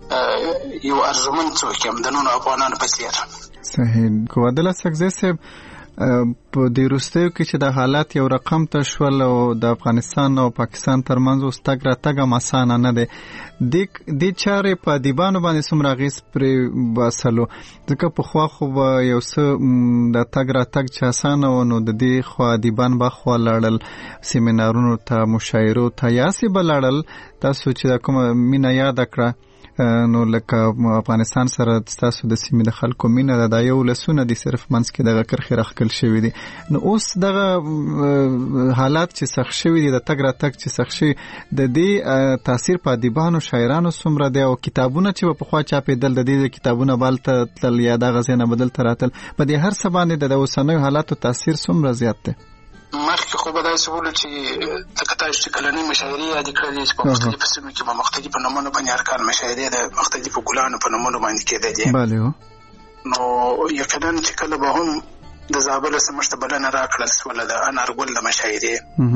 یو ارزومند څوک یم د نورو افغانانو په څېر. صحیح. که عادل ساګزی صاحب په دې وروستیو کې چې د حالات یو رقم ته شول او د افغانستان او پاکستان ترمنځ اوس تګ راتګ هم اسانه نه دی، دې چارې په ادیبانو باندې څومره اغېز پرې باسلو؟ ځکه پخوا خو به یو څه د تګ راتګ چې اسانه و، نو د دې خوا ادیبان به خوا لاړل سیمینارونو ته، مشاعرو ته، یاسې به لاړل. تاسو چې دا کومه مینه یاده کړه، نو لکه افغانستان سره ستاسو د سیمې د خلکو مینه ده، دا یو ولسونه دي صرف منځ کې دغه کرښې راښکل شوي دي. نو اوس دغه حالات چې سخت شوي دي، د تګ راتګ چې سخت شوي، د دې تاثیر په ادیبانو شاعرانو څومره دی؟ او کتابونه چې به پخوا چاپېدل، د دې کتابونه بالته تلل یا دغه ځای نه بدلته راتل، په دې هر څه باندې د اوسنیو حالاتو تاثیر څومره زیات دی؟ مخکې خو به داسې بولو چې لکه تاسو چې کلنۍ مشاعرې یادې کړلې چې په مختلفو سیمو کې به مختلفو نومونو باندې هر کال مشاعرې د مختلفو ګلانو په نومونو باندې کېدلې. نو یقینا چې کله به هم د زابل سمشت بلنه راکړل سوله د انارګل د مشاعرې،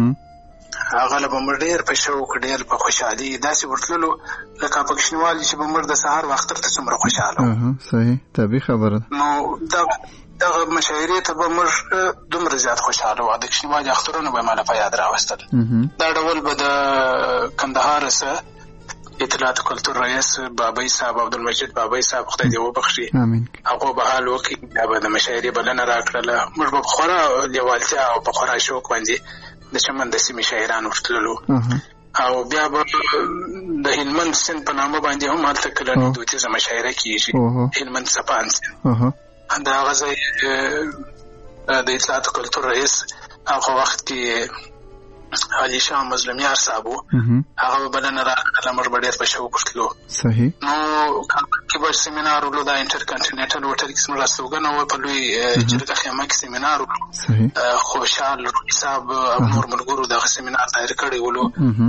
هغه له به موږ ډېر په شوق، ډېر په خوشحالي داسې ورتللو لکه پکښنوال چې به موږ د سهار وختر ته څومره خوشحاله. صحیح، طبیعي خبره. نو دغه مشاعرې ته به موږ دومره زیات خوشحاله وو، د کښنوالي اخترونه به یې ماله په یاد راوستل. دا ډول به د کندهار څخه اطلاعات کلتور رئیس بابای صاحب، عبدالمجید بابای صاحب، خدای دې وبخښي، هغه به حال وکړي، بیا به د مشاعرې بلنه راکړله. موږ به په خورا لیوالتیا او په خورا شوق باندې د چمن د سیمې شاعران ورتللو. او بیا به د هلمند سیند په نامه باندې هم هلته کلنۍ دودیزه مشاعره کېږي، هلمند سپان سیند. د هغه ځای د اطلاعات کلتور رئیس هغه وخت کې علي شاه مظلومیار صاحب هغه بلنه راکړه موږ ډېر په شوق وکړو. صحیح. نو کې به سیمینار ولو د انټر کنټیننټل وټر کې څومره سوګنه و په لوی جرګه خیمه کې سیمینار وکړو. صحیح. خوشحال صاحب او نور ملګرو دغه سیمینار دایر کړی ولو.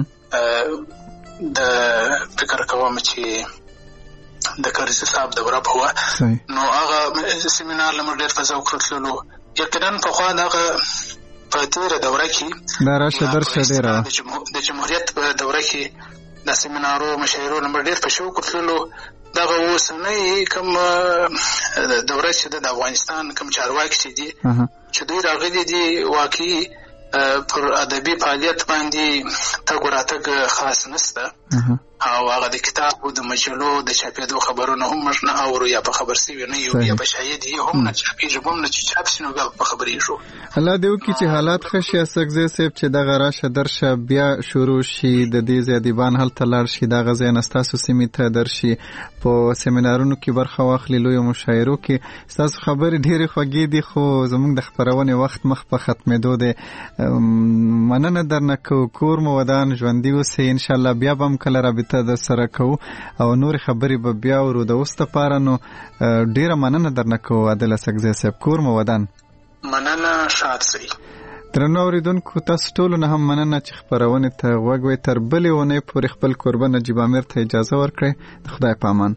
د فکر کوم چې د کرزي صاحب دوره په نو هغه سیمینار لمر ډېر په ذوق راتللو. یقینا په خوا دغه په تیره دوره کې دا راشه درشه ډېره د جمهوریت په دوره کې د سیمینارو مشاعرو لمر ډېر په شوق راتللو. دغه اوسنۍ کوم دوره چې د افغانستان کوم چارواکي چې دي چې دوی راغلي دي واقعي پر ادبي فعالیت باندې تګ راتګ خاص نشته او هغه د کتاب او د مجلو د چاپېدو خبرونه هم موږ نه اورو یا په خبر سوي نه یو یا په شاهد یې هم نه چاپېږي هم نه چې چاپ شي نو بیا په خبرې شو. الله دې وکړي چې حالات ښه شي اسکزی صاحب چې دغه راشه درشه بیا شروع شي د دې ادیبان هلته لاړ شي دغه ځای نه ستاسو سیمې ته درشي په سیمینارونو کې برخه واخلي لویو مشاعرو کې ستاسو خبرې ډېرې خوږې دي خو زموږ د خپرونې وخت مخ په ختمېدو دی. مننه درنه کوو کور مو ودان ژوندي اوسئ انشاءالله بیا به هم کله رابطه د سره کوو او نور خبرې به بیا ورو د اوس لپاره نو ډیره مننه درنه کوو عادل اسکزی صاحب کور مو ودان. مننه شاد سئ. درنو اوریدونکو تاسو ټولو نه هم مننه چې خپرونې ته غوږ وئ. تر بلې اونۍ پورې خپل کوربه نجیب امیر ته اجازه ورکړئ. د خدای په امان.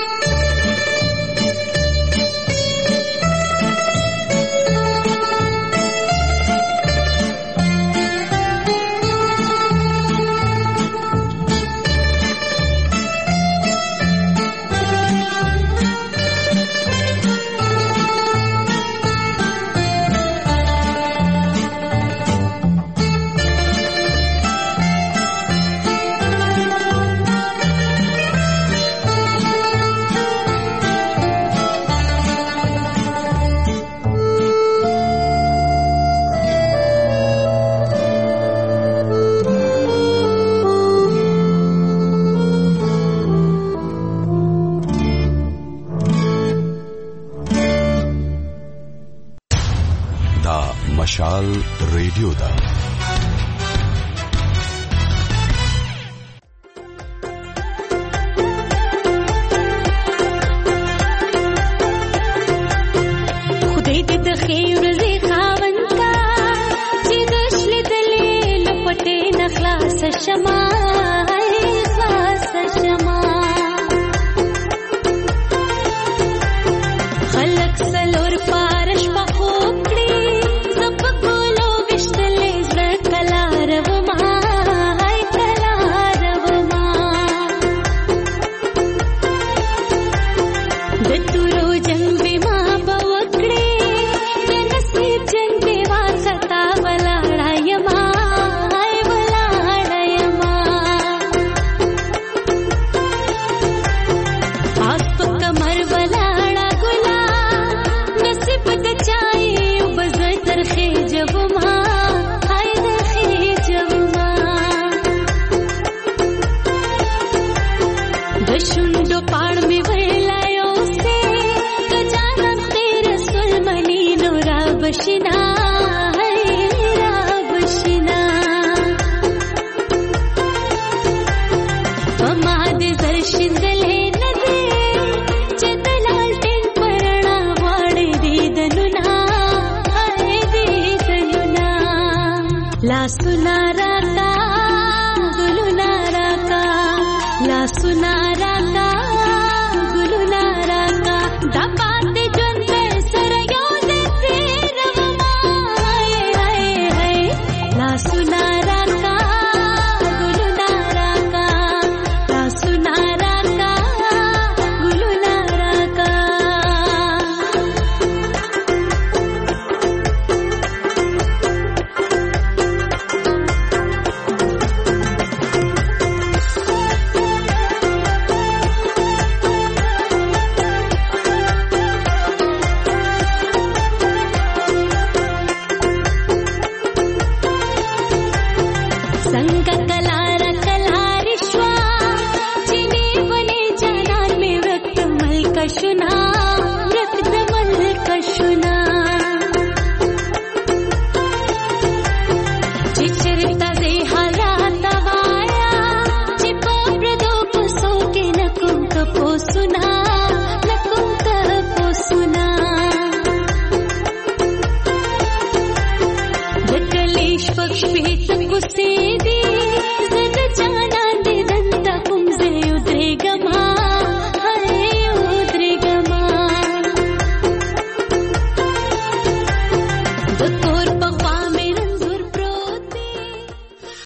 مشال ریډیو دا خدای دې د خیر زی خاوندا چې د شل دلیل پټې نخلاص شمه خلاص شمه خلق سلور پارش پخوکړي संग कला